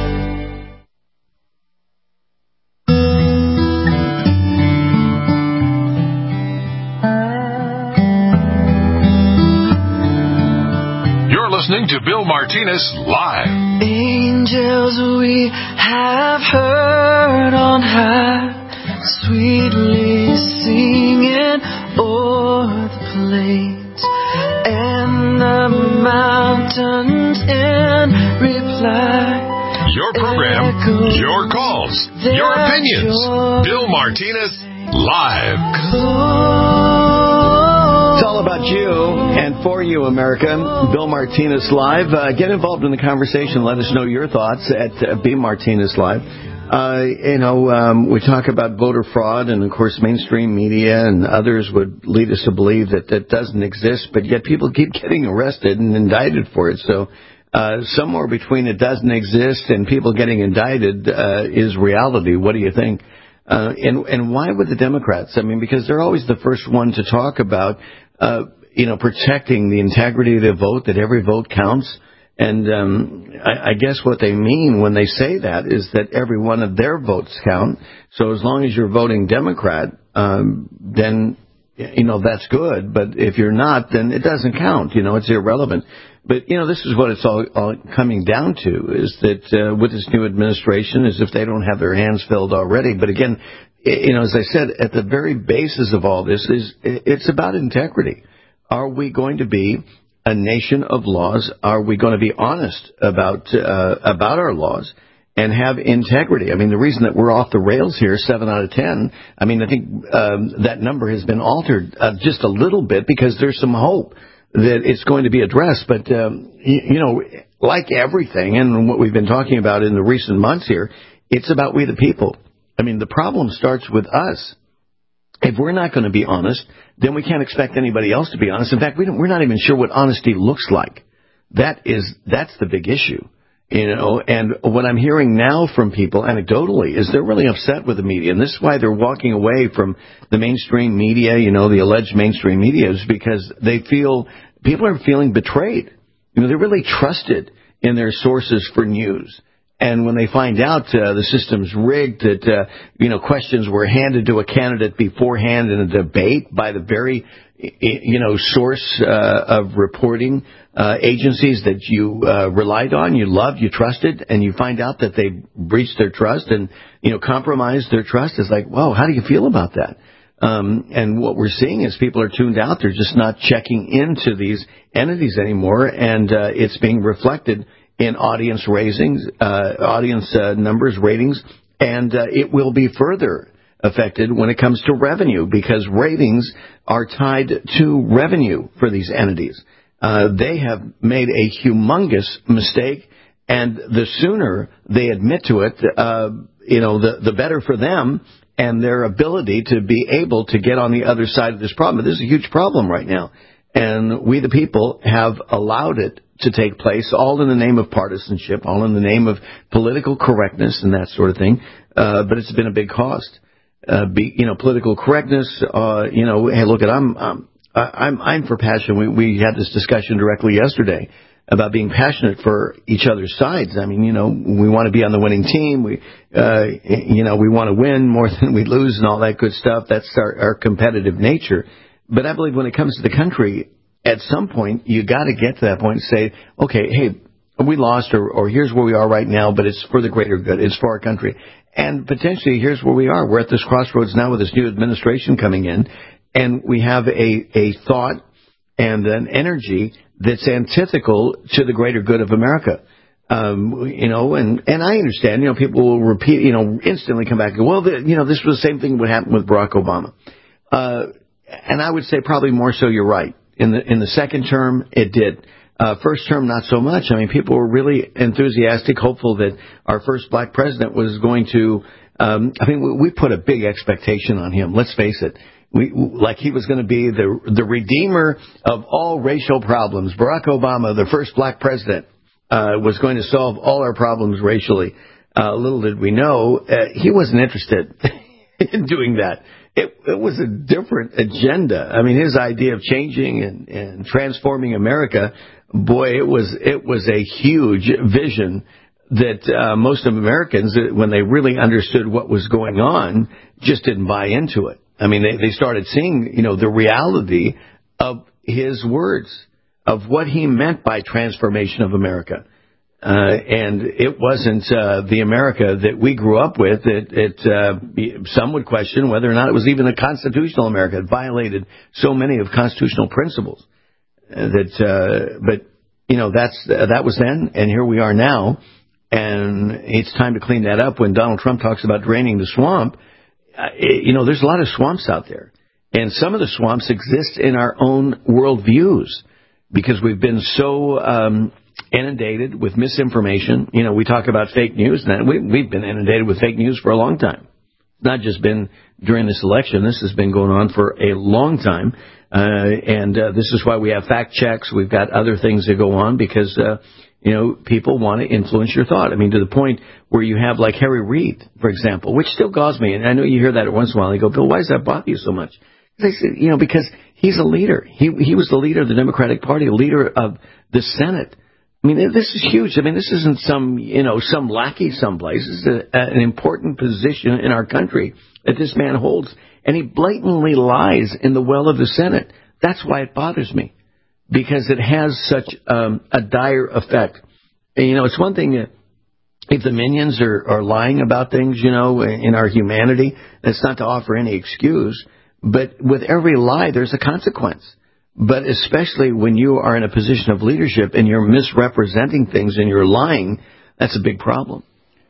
Listening to Bill Martinez Live. Angels we have heard on high, sweetly singing o'er the plains, and the mountains in reply. Your program, your calls, your opinions. Bill Martinez Live. It's all about you and for you, America. Bill Martinez Live. Uh, get involved in the conversation. Let us know your thoughts at uh, B Martinez Live. Uh, you know, um, we talk about voter fraud, and, of course, mainstream media and others would lead us to believe that that doesn't exist, but yet people keep getting arrested and indicted for it. So uh, somewhere between it doesn't exist and people getting indicted uh, is reality. What do you think? Uh, and, and why would the Democrats? I mean, because they're always the first one to talk about, uh, you know, protecting the integrity of the vote, that every vote counts. And um, I, I guess what they mean when they say that is that every one of their votes count. So as long as you're voting Democrat, um, then, you know, that's good. But if you're not, then it doesn't count. You know, it's irrelevant. But, you know, this is what it's all, all coming down to, is that uh, with this new administration, as if they don't have their hands filled already. But again, you know, as I said, at the very basis of all this is it's about integrity. Are we going to be a nation of laws? Are we going to be honest about uh, about our laws and have integrity? I mean, the reason that we're off the rails here, seven out of ten, I mean, I think um, that number has been altered uh, just a little bit because there's some hope that it's going to be addressed. But, um, you, you know, like everything and what we've been talking about in the recent months here, it's about we the people. I mean, the problem starts with us. If we're not going to be honest, then we can't expect anybody else to be honest. In fact, we don't, we're not even sure what honesty looks like. That is, that's the big issue. You know, and what I'm hearing now from people anecdotally is they're really upset with the media. And this is why they're walking away from the mainstream media, you know, the alleged mainstream media, is because they feel people are feeling betrayed. You know, they're really trusted in their sources for news. And when they find out uh, the system's rigged, that, uh, you know, questions were handed to a candidate beforehand in a debate by the very, you know, source uh, of reporting uh, agencies that you uh, relied on, you loved, you trusted, and you find out that they breached their trust and, you know, compromised their trust, it's like, whoa, how do you feel about that? Um, and what we're seeing is people are tuned out. They're just not checking into these entities anymore, and uh, it's being reflected in audience ratings, uh, audience uh, numbers, ratings, and uh, it will be further affected when it comes to revenue, because ratings are tied to revenue for these entities. Uh, they have made a humongous mistake, and the sooner they admit to it, uh, you know, the, the better for them and their ability to be able to get on the other side of this problem. But this is a huge problem right now, and we the people have allowed it to take place, all in the name of partisanship, all in the name of political correctness and that sort of thing. Uh, but it's been a big cost. Uh, be, you know, political correctness. Uh, you know, hey, look, at I'm um, I'm I'm for passion. We we had this discussion directly yesterday about being passionate for each other's sides. I mean, you know, we want to be on the winning team. We, uh, you know, we want to win more than we lose and all that good stuff. That's our, our competitive nature. But I believe when it comes to the country, at some point, you got to get to that point and say, okay, hey, we lost, or, or here's where we are right now, but it's for the greater good. It's for our country. And potentially, here's where we are. We're at this crossroads now with this new administration coming in, and we have a, a thought and an energy that's antithetical to the greater good of America. Um, you know, and, and I understand, you know, people will repeat, you know, instantly come back and go, well, the, you know, this was the same thing that happened with Barack Obama. Uh, and I would say probably more so you're right. In the in the second term, it did. Uh, first term, not so much. I mean, people were really enthusiastic, hopeful that our first black president was going to. Um, I mean, we, we put a big expectation on him. Let's face it. We like he was going to be the the redeemer of all racial problems. Barack Obama, the first black president, uh, was going to solve all our problems racially. Uh, little did we know, uh, he wasn't interested in doing that. It, it was a different agenda. I mean, his idea of changing and, and transforming America, boy, it was it was a huge vision that uh, most of Americans, when they really understood what was going on, just didn't buy into it. I mean, they, they started seeing, you know, the reality of his words, of what he meant by transformation of America. Uh, and it wasn't uh, the America that we grew up with. It, it uh, some would question whether or not it was even a constitutional America. It violated so many of constitutional principles. Uh, that, uh, but you know, that's uh, that was then, and here we are now. And it's time to clean that up. When Donald Trump talks about draining the swamp, uh, it, you know, there's a lot of swamps out there, and some of the swamps exist in our own worldviews because we've been so. Um, inundated with misinformation. You know, we talk about fake news, and we, we've been inundated with fake news for a long time. It's not just been during this election. This has been going on for a long time, uh, and uh, this is why we have fact checks. We've got other things that go on because, uh, you know, people want to influence your thought. I mean, to the point where you have like Harry Reid, for example, which still galls me, and I know you hear that every once in a while. They go, Bill, why does that bother you so much? They say, you know, because he's a leader. He he was the leader of the Democratic Party, a leader of the Senate. I mean, this is huge. I mean, this isn't some, you know, some lackey someplace. This is a, an important position in our country that this man holds. And he blatantly lies in the well of the Senate. That's why it bothers me, because it has such um, a dire effect. And, you know, it's one thing if the minions are, are lying about things, you know, in our humanity. It's not to offer any excuse. But with every lie, there's a consequence. But especially when you are in a position of leadership and you're misrepresenting things and you're lying, that's a big problem.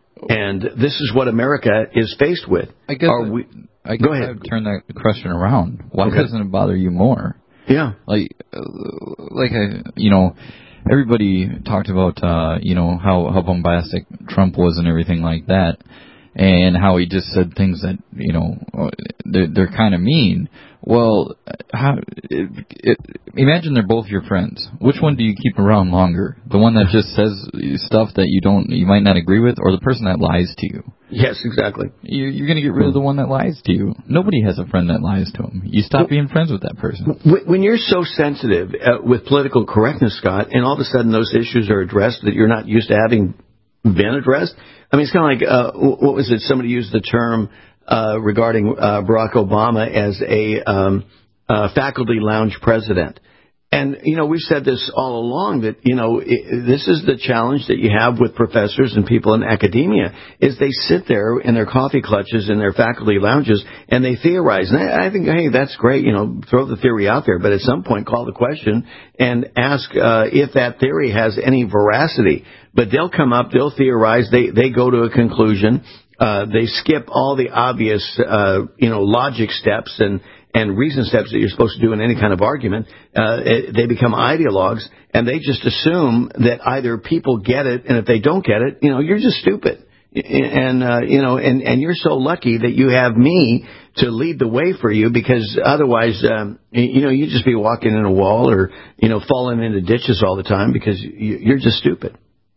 And this is what America is faced with. I guess are we, I guess go ahead. I'd turn that question around. Why okay. doesn't it bother you more? Yeah. Like, uh, like I, you know, everybody talked about, uh, you know, how, how bombastic Trump was and everything like that. And how he just said things that, you know, they're, they're kind of mean. Well, how, it, it, imagine they're both your friends. Which one do you keep around longer? The one that just says stuff that you don't, you might not agree with, or the person that lies to you? Yes, exactly. You, you're going to get rid of the one that lies to you. Nobody has a friend that lies to him. You stop being friends with that person. When you're so sensitive uh, with political correctness, Scott, and all of a sudden those issues are addressed that you're not used to having been addressed. I mean, it's kind of like, uh, what was it? Somebody used the term uh, regarding uh, Barack Obama as a um, uh, faculty lounge president. And, you know, we've said this all along that, you know, it, this is the challenge that you have with professors and people in academia, is they sit there in their coffee clutches in their faculty lounges and they theorize. And I, I think, hey, that's great, you know, throw the theory out there, but at some point call the question and ask uh, if that theory has any veracity. But they'll come up, they'll theorize, they, they go to a conclusion, uh, they skip all the obvious, uh, you know, logic steps and and reason steps that you're supposed to do in any kind of argument. Uh, it, they become ideologues, and they just assume that either people get it, and if they don't get it, you know, you're just stupid. And, uh, you know, and, and you're so lucky that you have me to lead the way for you, because otherwise, um, you know, you'd just be walking in a wall or, you know, falling into ditches all the time because you, you're just stupid.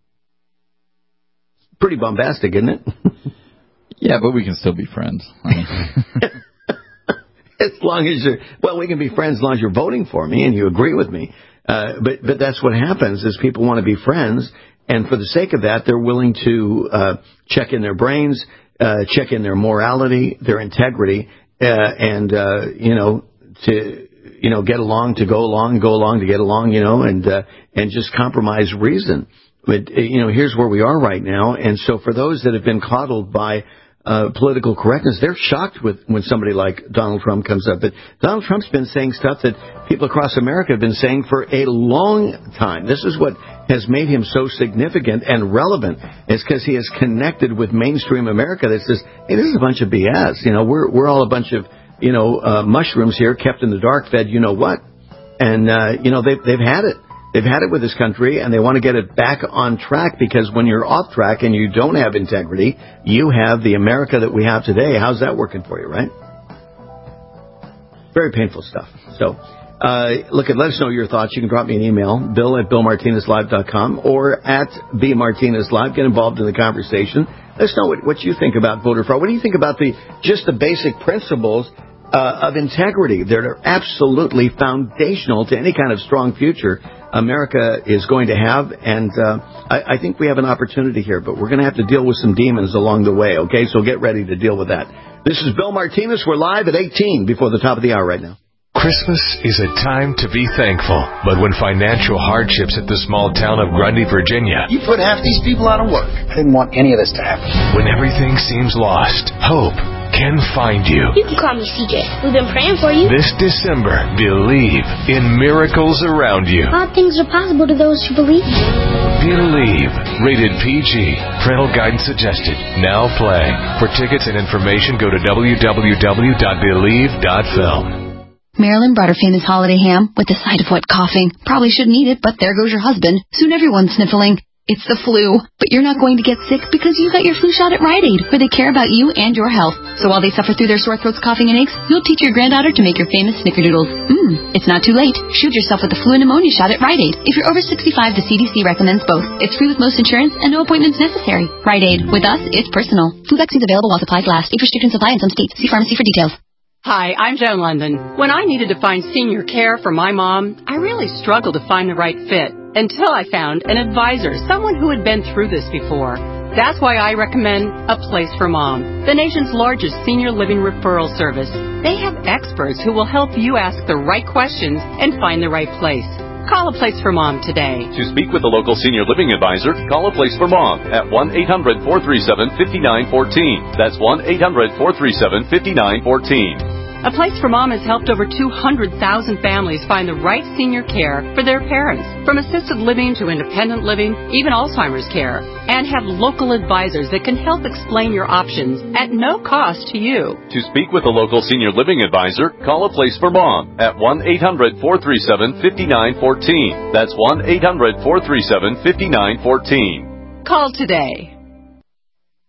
Pretty bombastic, isn't it? Yeah, but we can still be friends. I mean. As long as you're, well, we can be friends as long as you're voting for me and you agree with me. Uh, but, but that's what happens is people want to be friends. And for the sake of that, they're willing to, uh, check in their brains, uh, check in their morality, their integrity, uh, and, uh, you know, to, you know, get along to go along, go along to get along, you know, and, uh, and just compromise reason. But, you know, here's where we are right now. And so for those that have been coddled by, Uh, political correctness, they're shocked with when somebody like Donald Trump comes up. But Donald Trump's been saying stuff that people across America have been saying for a long time. This is what has made him so significant and relevant, is because he has connected with mainstream America that says, hey, this is a bunch of B S. You know, we're we're all a bunch of, you know, uh, mushrooms here kept in the dark, fed you know what. And, uh, you know, they've, they've had it. They've had it with this country, and they want to get it back on track, because when you're off track and you don't have integrity, you have the America that we have today. How's that working for you, right? Very painful stuff. So, uh, look, let us know your thoughts. You can drop me an email, bill at bill martinez live dot com or at b martinez live. Get involved in the conversation. Let us know what, what you think about voter fraud. What do you think about the just the basic principles uh, of integrity that are absolutely foundational to any kind of strong future America is going to have? And uh, I, I think we have an opportunity here, but we're going to have to deal with some demons along the way, okay? So get ready to deal with that. This is Bill Martinez. We're live at eighteen before the top of the hour right now. Christmas is a time to be thankful, but when financial hardships hit the small town of Grundy, Virginia... You put half these people out of work. I didn't want any of this to happen. When everything seems lost, hope can find you. You can call me C J. We've been praying for you. This December, believe in miracles around you. All things are possible to those who believe. Believe. Rated P G. Parental guidance suggested. Now playing. For tickets and information, go to w w w dot believe dot film. Marilyn brought her famous holiday ham with a side of wet coughing. Probably shouldn't eat it, but there goes your husband. Soon everyone's sniffling. It's the flu. But you're not going to get sick because you got your flu shot at Rite Aid, where they care about you and your health. So while they suffer through their sore throats, coughing, and aches, you'll teach your granddaughter to make your famous snickerdoodles. Mmm, it's not too late. Shoot yourself with the flu and pneumonia shot at Rite Aid. If you're over sixty-five, the C D C recommends both. It's free with most insurance and no appointments necessary. Rite Aid. With us, it's personal. Flu vaccines available while supplies last. If restrictions apply in some states, see pharmacy for details. Hi, I'm Joan London. When I needed to find senior care for my mom, I really struggled to find the right fit until I found an advisor, someone who had been through this before. That's why I recommend A Place for Mom, the nation's largest senior living referral service. They have experts who will help you ask the right questions and find the right place. Call A Place for Mom today. To speak with a local senior living advisor, call A Place for Mom at one eight hundred four three seven five nine one four. That's one eight hundred four three seven five nine one four. A Place for Mom has helped over two hundred thousand families find the right senior care for their parents, from assisted living to independent living, even Alzheimer's care, and have local advisors that can help explain your options at no cost to you. To speak with a local senior living advisor, call A Place for Mom at one eight hundred four three seven five nine one four. That's one eight hundred four three seven five nine one four. Call today.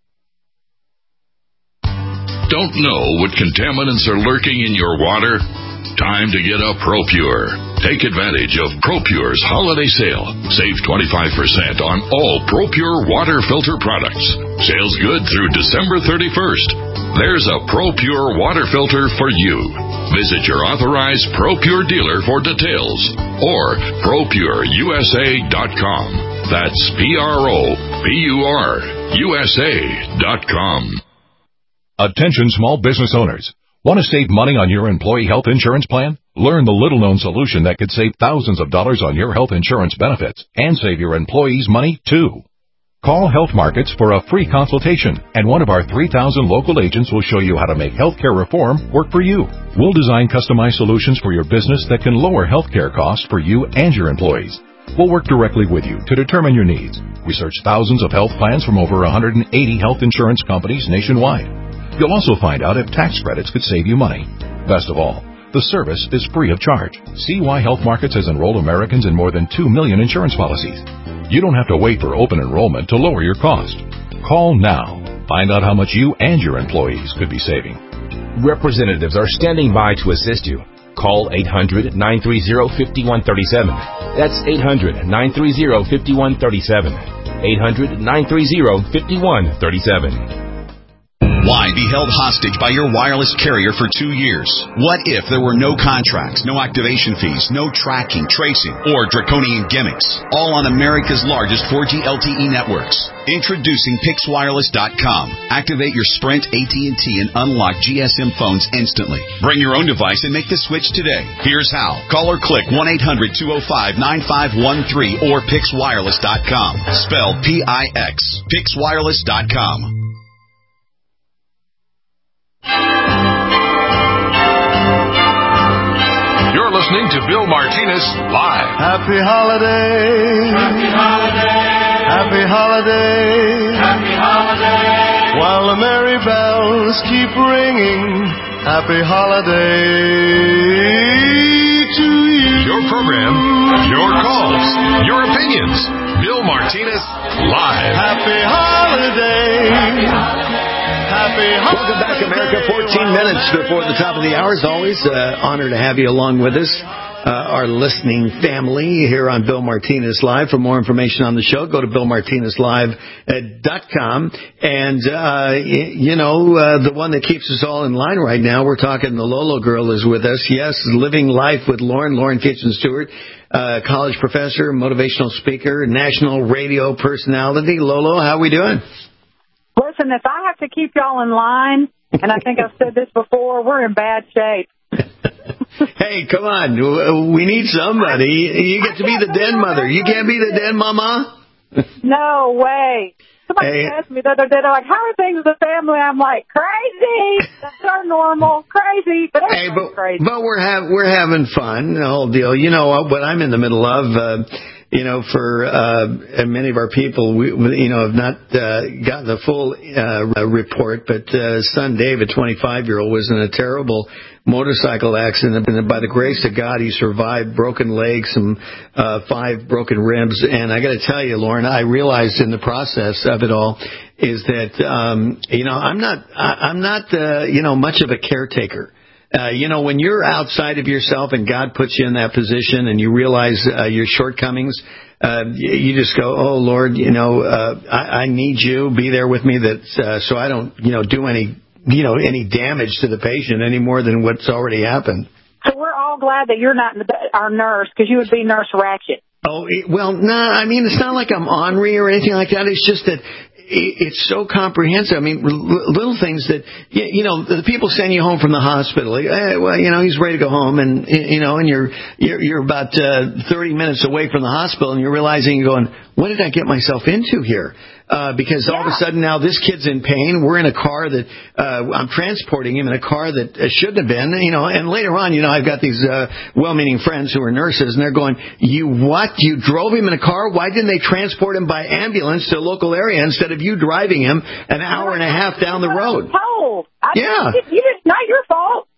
Don't know what contaminants are lurking in your water? Time to get a ProPure. Take advantage of ProPure's holiday sale. Save twenty-five percent on all ProPure water filter products. Sales good through December thirty-first. There's a ProPure water filter for you. Visit your authorized ProPure dealer for details or Pro Pure U S A dot com. That's P R O P U R U S A dot com. Attention small business owners. Want to save money on your employee health insurance plan? Learn the little-known solution that could save thousands of dollars on your health insurance benefits and save your employees money, too. Call Health Markets for a free consultation, and one of our three thousand local agents will show you how to make healthcare reform work for you. We'll design customized solutions for your business that can lower healthcare costs for you and your employees. We'll work directly with you to determine your needs. Research thousands of health plans from over one hundred eighty health insurance companies nationwide. You'll also find out if tax credits could save you money. Best of all, the service is free of charge. See why Health Markets has enrolled Americans in more than two million insurance policies. You don't have to wait for open enrollment to lower your cost. Call now. Find out how much you and your employees could be saving. Representatives are standing by to assist you. Call eight hundred, nine three zero, five one three seven. That's eight hundred, nine three zero, five one three seven. eight hundred, nine three zero, five one three seven. Why be held hostage by your wireless carrier for two years? What if there were no contracts, no activation fees, no tracking, tracing, or draconian gimmicks? All on America's largest four G L T E networks. Introducing Pix Wireless dot com. Activate your Sprint, A T and T, and unlock G S M phones instantly. Bring your own device and make the switch today. Here's how. Call or click one eight hundred, two oh five, nine five one three or Pix Wireless dot com. Spelled P I X. Pix Wireless dot com. You're listening to Bill Martinez Live. Happy holiday. Happy holiday. Happy holiday. Happy holiday. While the merry bells keep ringing. Happy holiday to you. Your program, your calls, your opinions. Bill Martinez Live. Happy holiday. Happy holiday. Happy Welcome back, America. fourteen minutes before the top of the hour. As always, uh, honor to have you along with us, uh, our listening family here on Bill Martinez Live. For more information on the show, go to Bill Martinez Live dot com. And, uh, you know, uh, the one that keeps us all in line right now, we're talking, the Lolo girl is with us. Yes, Living Life with Lauren, Lauren Kitchen Stewart, uh, college professor, motivational speaker, national radio personality. Lolo, how we doing? Listen, if I have to keep y'all in line, and I think I've said this before, we're in bad shape. Hey, come on. We need somebody. You get to be the den mother. You can't be the den mama? No way. Somebody hey. asked me the other day, they're like, how are things with the family? I'm like, crazy. That's our normal. Crazy. But hey, but, crazy. But we're, ha- we're having fun, the whole deal. You know what I'm in the middle of? Uh, You know, for uh, many of our people, we, you know, have not uh, gotten the full uh, report, but uh, son Dave, a twenty-five-year-old, was in a terrible motorcycle accident, and by the grace of God, he survived. Broken legs, some uh, five broken ribs, and I got to tell you, Lauren, I realized in the process of it all is that um, you know I'm not I, I'm not uh, you know much of a caretaker. Uh, you know, when you're outside of yourself and God puts you in that position and you realize uh, your shortcomings, uh, you just go, oh, Lord, you know, uh, I, I need you. Be there with me that uh, so I don't, you know, do any, you know, any damage to the patient any more than what's already happened. So we're all glad that you're not in the, our nurse, because you would be Nurse Ratchet. Oh, well, no, nah, I mean, it's not like I'm ornery or anything like that. It's just that it's so comprehensive. I mean, little things that, you know, the people send you home from the hospital. Like, hey, well, you know, he's ready to go home. And, you know, and you're, you're, you're about uh, thirty minutes away from the hospital and you're realizing, you're going, what did I get myself into here? Uh, because all yeah. of a sudden now this kid's in pain. We're in a car that, uh, I'm transporting him in a car that uh, shouldn't have been, you know, and later on, you know, I've got these, uh, well-meaning friends who are nurses and they're going, you what? You drove him in a car? Why didn't they transport him by ambulance to a local area instead of you driving him an hour and a half down the road? Told. I yeah. Mean, you just, not your fault.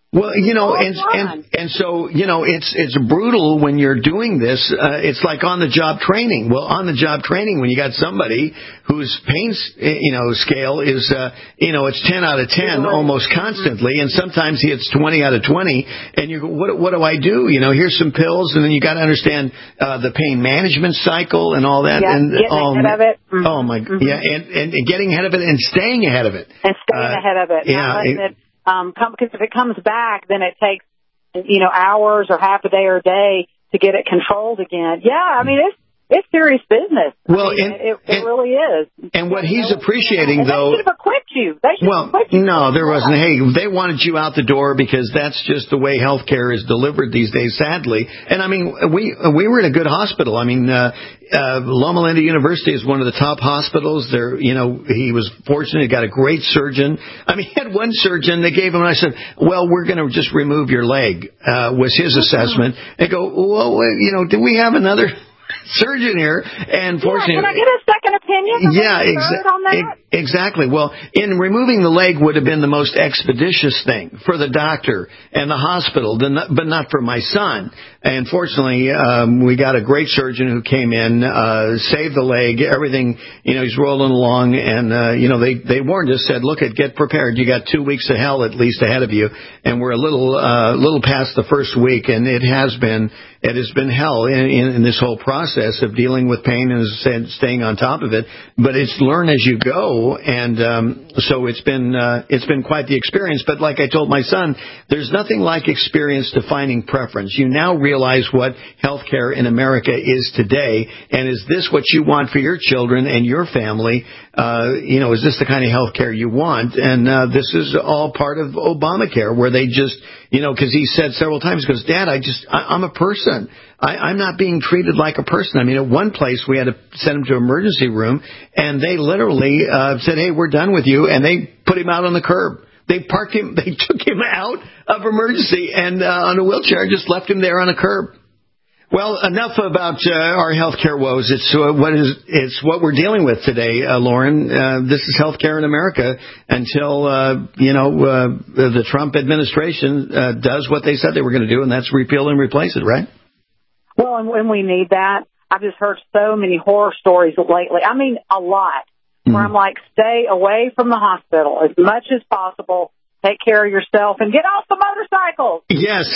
Well, you know, Oh, and, fun. and and so, you know, it's it's brutal when you're doing this. Uh, it's like on-the-job training. Well, on-the-job training, when you got somebody whose pain, you know, scale is, uh, you know, it's ten out of ten almost constantly, and sometimes it's twenty out of twenty, and you go, what, what do I do? You know, here's some pills, and then you got to understand uh, the pain management cycle and all that. Yeah, and getting oh, ahead of it. Mm-hmm. Oh, my, mm-hmm. yeah, and, and, and getting ahead of it and staying ahead of it. And staying uh, ahead of it. Yeah. Not letting It, it, Um, come, because if it comes back, then it takes, you know, hours or half a day or a day to get it controlled again. Yeah, I mean, it's it's serious business. Well, I mean, and, it, it and, really is. And what he's appreciating, and though... They should have equipped you. They should well, have equipped you. no, there wasn't. Hey, they wanted you out the door because that's just the way healthcare is delivered these days, sadly. And, I mean, we we were in a good hospital. I mean, uh, uh, Loma Linda University is one of the top hospitals. There, you know, he was fortunate. He got a great surgeon. I mean, he had one surgeon. They gave him, and I said, well, we're going to just remove your leg, uh, was his assessment. They go, well, you know, do we have another... surgeon here, and fortunately, yeah, can I get a second opinion? Yeah, exa- ex- exactly. Well, in removing the leg would have been the most expeditious thing for the doctor and the hospital, but not for my son. And fortunately, um, we got a great surgeon who came in, uh, saved the leg, everything. You know, he's rolling along, and uh, you know, they they warned us, said, "Look, get prepared. You got two weeks of hell at least ahead of you." And we're a little uh, little past the first week, and it has been. It has been hell in, in, in this whole process of dealing with pain and staying on top of it. But it's learn as you go, and um, so it's been uh, it's been quite the experience. But like I told my son, there's nothing like experience defining preference. You now realize what healthcare in America is today, and is this what you want for your children and your family? Uh, you know, is this the kind of healthcare you want? And uh, this is all part of Obamacare, where they just, you know, because he said several times, he goes, Dad, I just, I, I'm a person. I, I'm not being treated like a person. I mean, at one place we had to send him to emergency room, and they literally uh, said, hey, we're done with you, and they put him out on the curb. They parked him, they took him out of emergency and uh, on a wheelchair, just left him there on a curb. Well, enough about uh, our healthcare woes. It's uh, what is it's what we're dealing with today, uh, Lauren. Uh, this is healthcare in America until uh, you know uh, the Trump administration uh, does what they said they were going to do, and that's repeal and replace it, right? Well, and when we need that, I've just heard so many horror stories lately. I mean, a lot. Mm-hmm. Where I'm like, stay away from the hospital as much as possible. Take care of yourself and get off the motorcycles. Yes.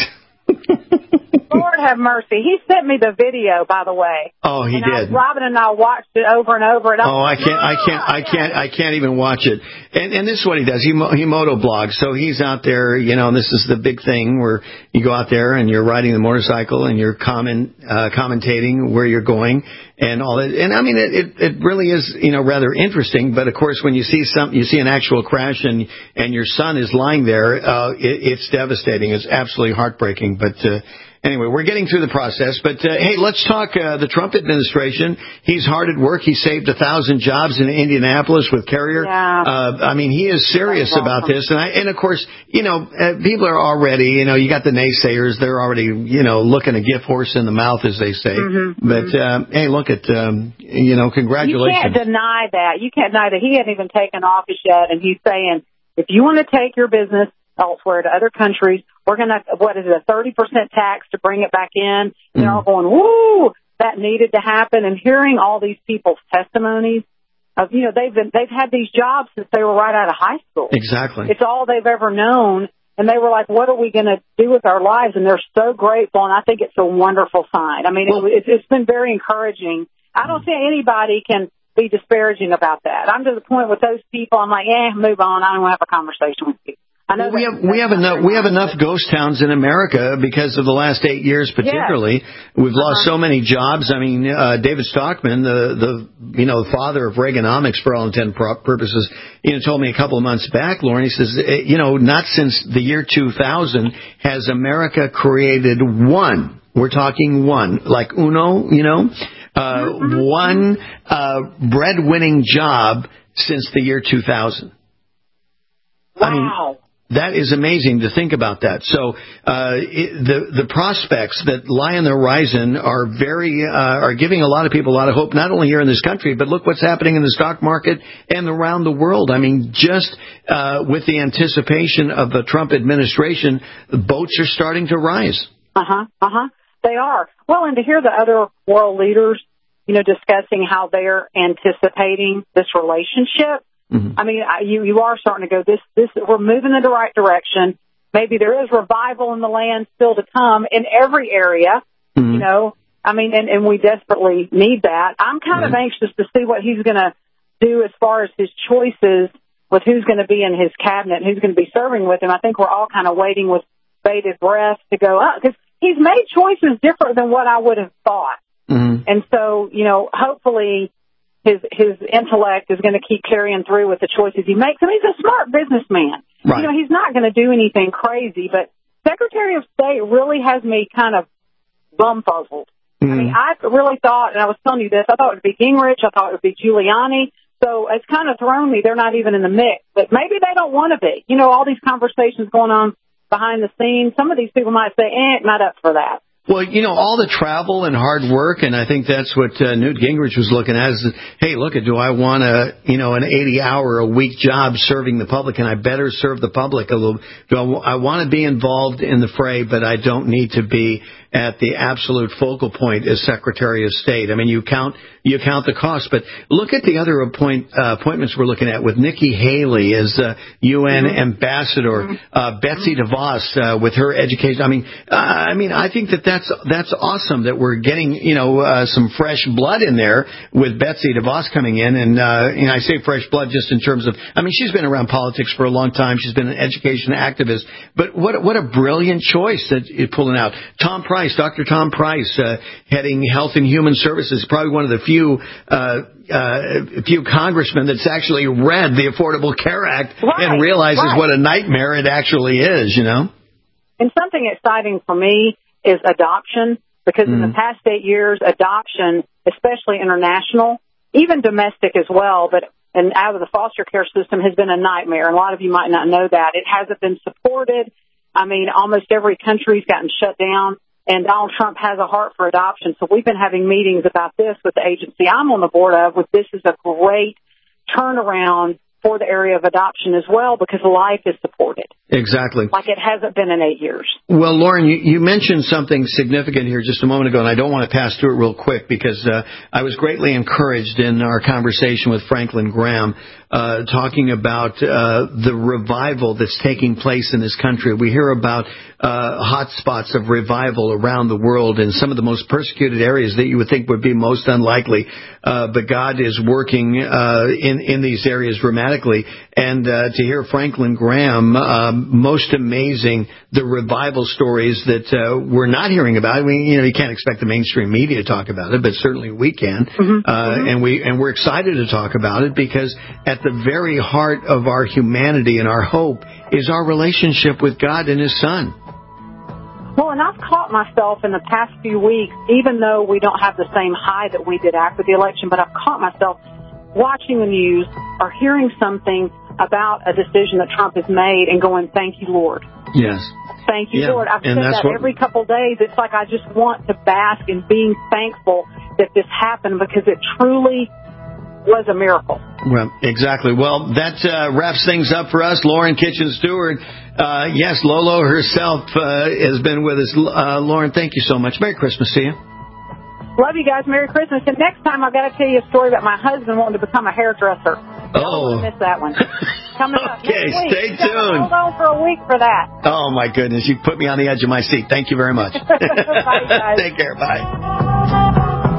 Lord have mercy. He sent me the video, by the way. Oh, he and did. I, Robin and I watched it over and over. And oh, I can't, I can't, I can't, I can't even watch it. And and this is what he does. He he moto blogs. So he's out there, you know. And this is the big thing where you go out there and you're riding the motorcycle and you're comment uh, commentating where you're going and all that. And I mean, it, it it really is, you know, rather interesting. But of course, when you see some, you see an actual crash and and your son is lying there, uh, it, it's devastating. It's absolutely heartbreaking. But uh, anyway, we're getting through the process. But, uh, hey, let's talk uh, the Trump administration. He's hard at work. He saved a thousand jobs in Indianapolis with Carrier. Yeah. Uh, I mean, he is serious about this. And, I, and of course, you know, uh, people are already, you know, you got the naysayers. They're already, you know, looking a gift horse in the mouth, as they say. Mm-hmm. But, uh, hey, look at, um, you know, congratulations. You can't deny that. You can't deny that. He hasn't even taken office yet. And he's saying, if you want to take your business elsewhere to other countries, we're going to, what is it, a thirty percent tax to bring it back in. Mm-hmm. They're all going, woo, that needed to happen. And hearing all these people's testimonies of, you know, they've been, they've had these jobs since they were right out of high school. Exactly. It's all they've ever known. And they were like, what are we going to do with our lives? And they're so grateful. And I think it's a wonderful sign. I mean, well, it, it's been very encouraging. I don't think anybody can be disparaging about that. I'm to the point with those people, I'm like, eh, move on. I don't want to have a conversation with you. I know well, we have we have enough we have enough ghost towns in America because of the last eight years, particularly. Yes. We've lost uh-huh. so many jobs. I mean, uh, David Stockman, the the you know the father of Reaganomics, for all intent and purposes, you know, told me a couple of months back, Lauren. He says, you know, not since the year two thousand has America created one. We're talking one, like uno, you know, uh, mm-hmm. one uh, breadwinning job since the year two thousand. Wow. I mean, That is amazing to think about that. So uh, it, the the prospects that lie on the horizon are very uh, are giving a lot of people a lot of hope, not only here in this country, but look what's happening in the stock market and around the world. I mean, just uh, with the anticipation of the Trump administration, the boats are starting to rise. Uh-huh, uh-huh. They are. Well, and to hear the other world leaders, you know, discussing how they're anticipating this relationship, mm-hmm. I mean, you you are starting to go, this, this, we're moving in the right direction. Maybe there is revival in the land still to come in every area, mm-hmm. you know. I mean, and, and we desperately need that. I'm kind right. of anxious to see what he's going to do as far as his choices with who's going to be in his cabinet, who's going to be serving with him. I think we're all kind of waiting with bated breath to go up, because he's made choices different than what I would have thought. Mm-hmm. And so, you know, hopefully his his intellect is going to keep carrying through with the choices he makes. I mean, he's a smart businessman. Right. You know, he's not going to do anything crazy, but Secretary of State really has me kind of bumfuzzled. Mm-hmm. I mean, I really thought, and I was telling you this, I thought it would be Gingrich, I thought it would be Giuliani. So it's kind of thrown me. They're not even in the mix, but maybe they don't want to be. You know, all these conversations going on behind the scenes, some of these people might say, eh, not up for that. Well, you know, all the travel and hard work, and I think that's what uh, Newt Gingrich was looking at, is, hey, look, do I want a, you know, an eighty-hour-a-week job serving the public, and I better serve the public a little. Do I, I want to be involved in the fray, but I don't need to be at the absolute focal point as Secretary of State. I mean, you count you count the cost, but look at the other appoint, uh, appointments we're looking at with Nikki Haley as uh, U N mm-hmm. ambassador, uh, Betsy DeVos uh, with her education. I mean, uh, I mean, I think that that's that's awesome that we're getting, you know, uh, some fresh blood in there with Betsy DeVos coming in, and uh, and I say fresh blood just in terms of, I mean, she's been around politics for a long time. She's been an education activist, but what what a brilliant choice that you're pulling out. Tom Price. Doctor Tom Price, uh, heading Health and Human Services, probably one of the few uh, uh, few congressmen that's actually read the Affordable Care Act right, and realizes right. what a nightmare it actually is, you know? And something exciting for me is adoption, because mm. in the past eight years, adoption, especially international, even domestic as well, but and out of the foster care system has been a nightmare. A lot of you might not know that. It hasn't been supported. I mean, almost every country's gotten shut down. And Donald Trump has a heart for adoption. So we've been having meetings about this with the agency I'm on the board of, with this is a great turnaround for the area of adoption as well, because life is supported. Exactly. Like it hasn't been in eight years. Well, Lauren, you, you mentioned something significant here just a moment ago, and I don't want to pass through it real quick, because uh, I was greatly encouraged in our conversation with Franklin Graham uh, talking about uh, the revival that's taking place in this country. We hear about uh, hot spots of revival around the world in some of the most persecuted areas that you would think would be most unlikely. Uh, but God is working uh, in, in these areas dramatically. And uh, to hear Franklin Graham, um, most amazing, the revival stories that uh, we're not hearing about. I mean, you know, you can't expect the mainstream media to talk about it, but certainly we can. Mm-hmm. Uh, mm-hmm. And, we, and we're excited to talk about it, because at the very heart of our humanity and our hope is our relationship with God and His Son. Well, and I've caught myself in the past few weeks, even though we don't have the same high that we did after the election, but I've caught myself watching the news or hearing something about a decision that Trump has made and going, thank you, Lord. Yes. Thank you, yeah. Lord. I've and said that what... every couple of days. It's like I just want to bask in being thankful that this happened, because it truly was a miracle. Well, exactly. Well, that uh, wraps things up for us. Lauren Kitchen Stewart. Uh, yes, Lolo herself uh, has been with us. Uh, Lauren, thank you so much. Merry Christmas to you. Love you guys. Merry Christmas. And next time I've got to tell you a story about my husband wanting to become a hairdresser. Oh. I don't miss that one. Coming up okay, next week. Stay tuned. Hold on for a week for that. Oh, my goodness. You put me on the edge of my seat. Thank you very much. Bye, guys. Take care. Bye.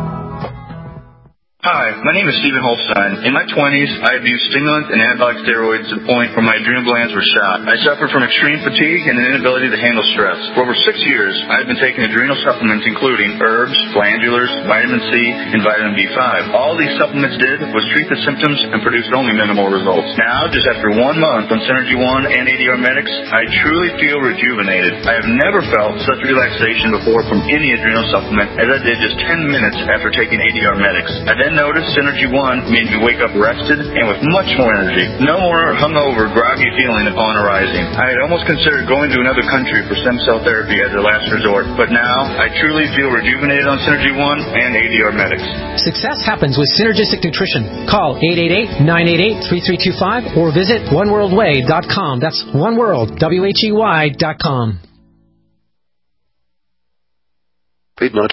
Hi, my name is Stephen Holstein. In my twenties, I abused stimulants and anabolic steroids to the point where my adrenal glands were shot. I suffered from extreme fatigue and an inability to handle stress. For over six years, I have been taking adrenal supplements including herbs, glandulars, vitamin C, and vitamin B five. All these supplements did was treat the symptoms and produced only minimal results. Now, just after one month on Synergy One and A D R Medics, I truly feel rejuvenated. I have never felt such relaxation before from any adrenal supplement as I did just ten minutes after taking A D R Medics. I then noticed Synergy One made me wake up rested and with much more energy. No more hungover, groggy feeling upon arising. I had almost considered going to another country for stem cell therapy as a last resort, but now I truly feel rejuvenated on Synergy One and A D R Medics. Success happens with Synergistic Nutrition. Call eight eight eight, nine eight eight, three three two five or visit one world way dot com. That's oneworld, W H E Y dot com. Paid not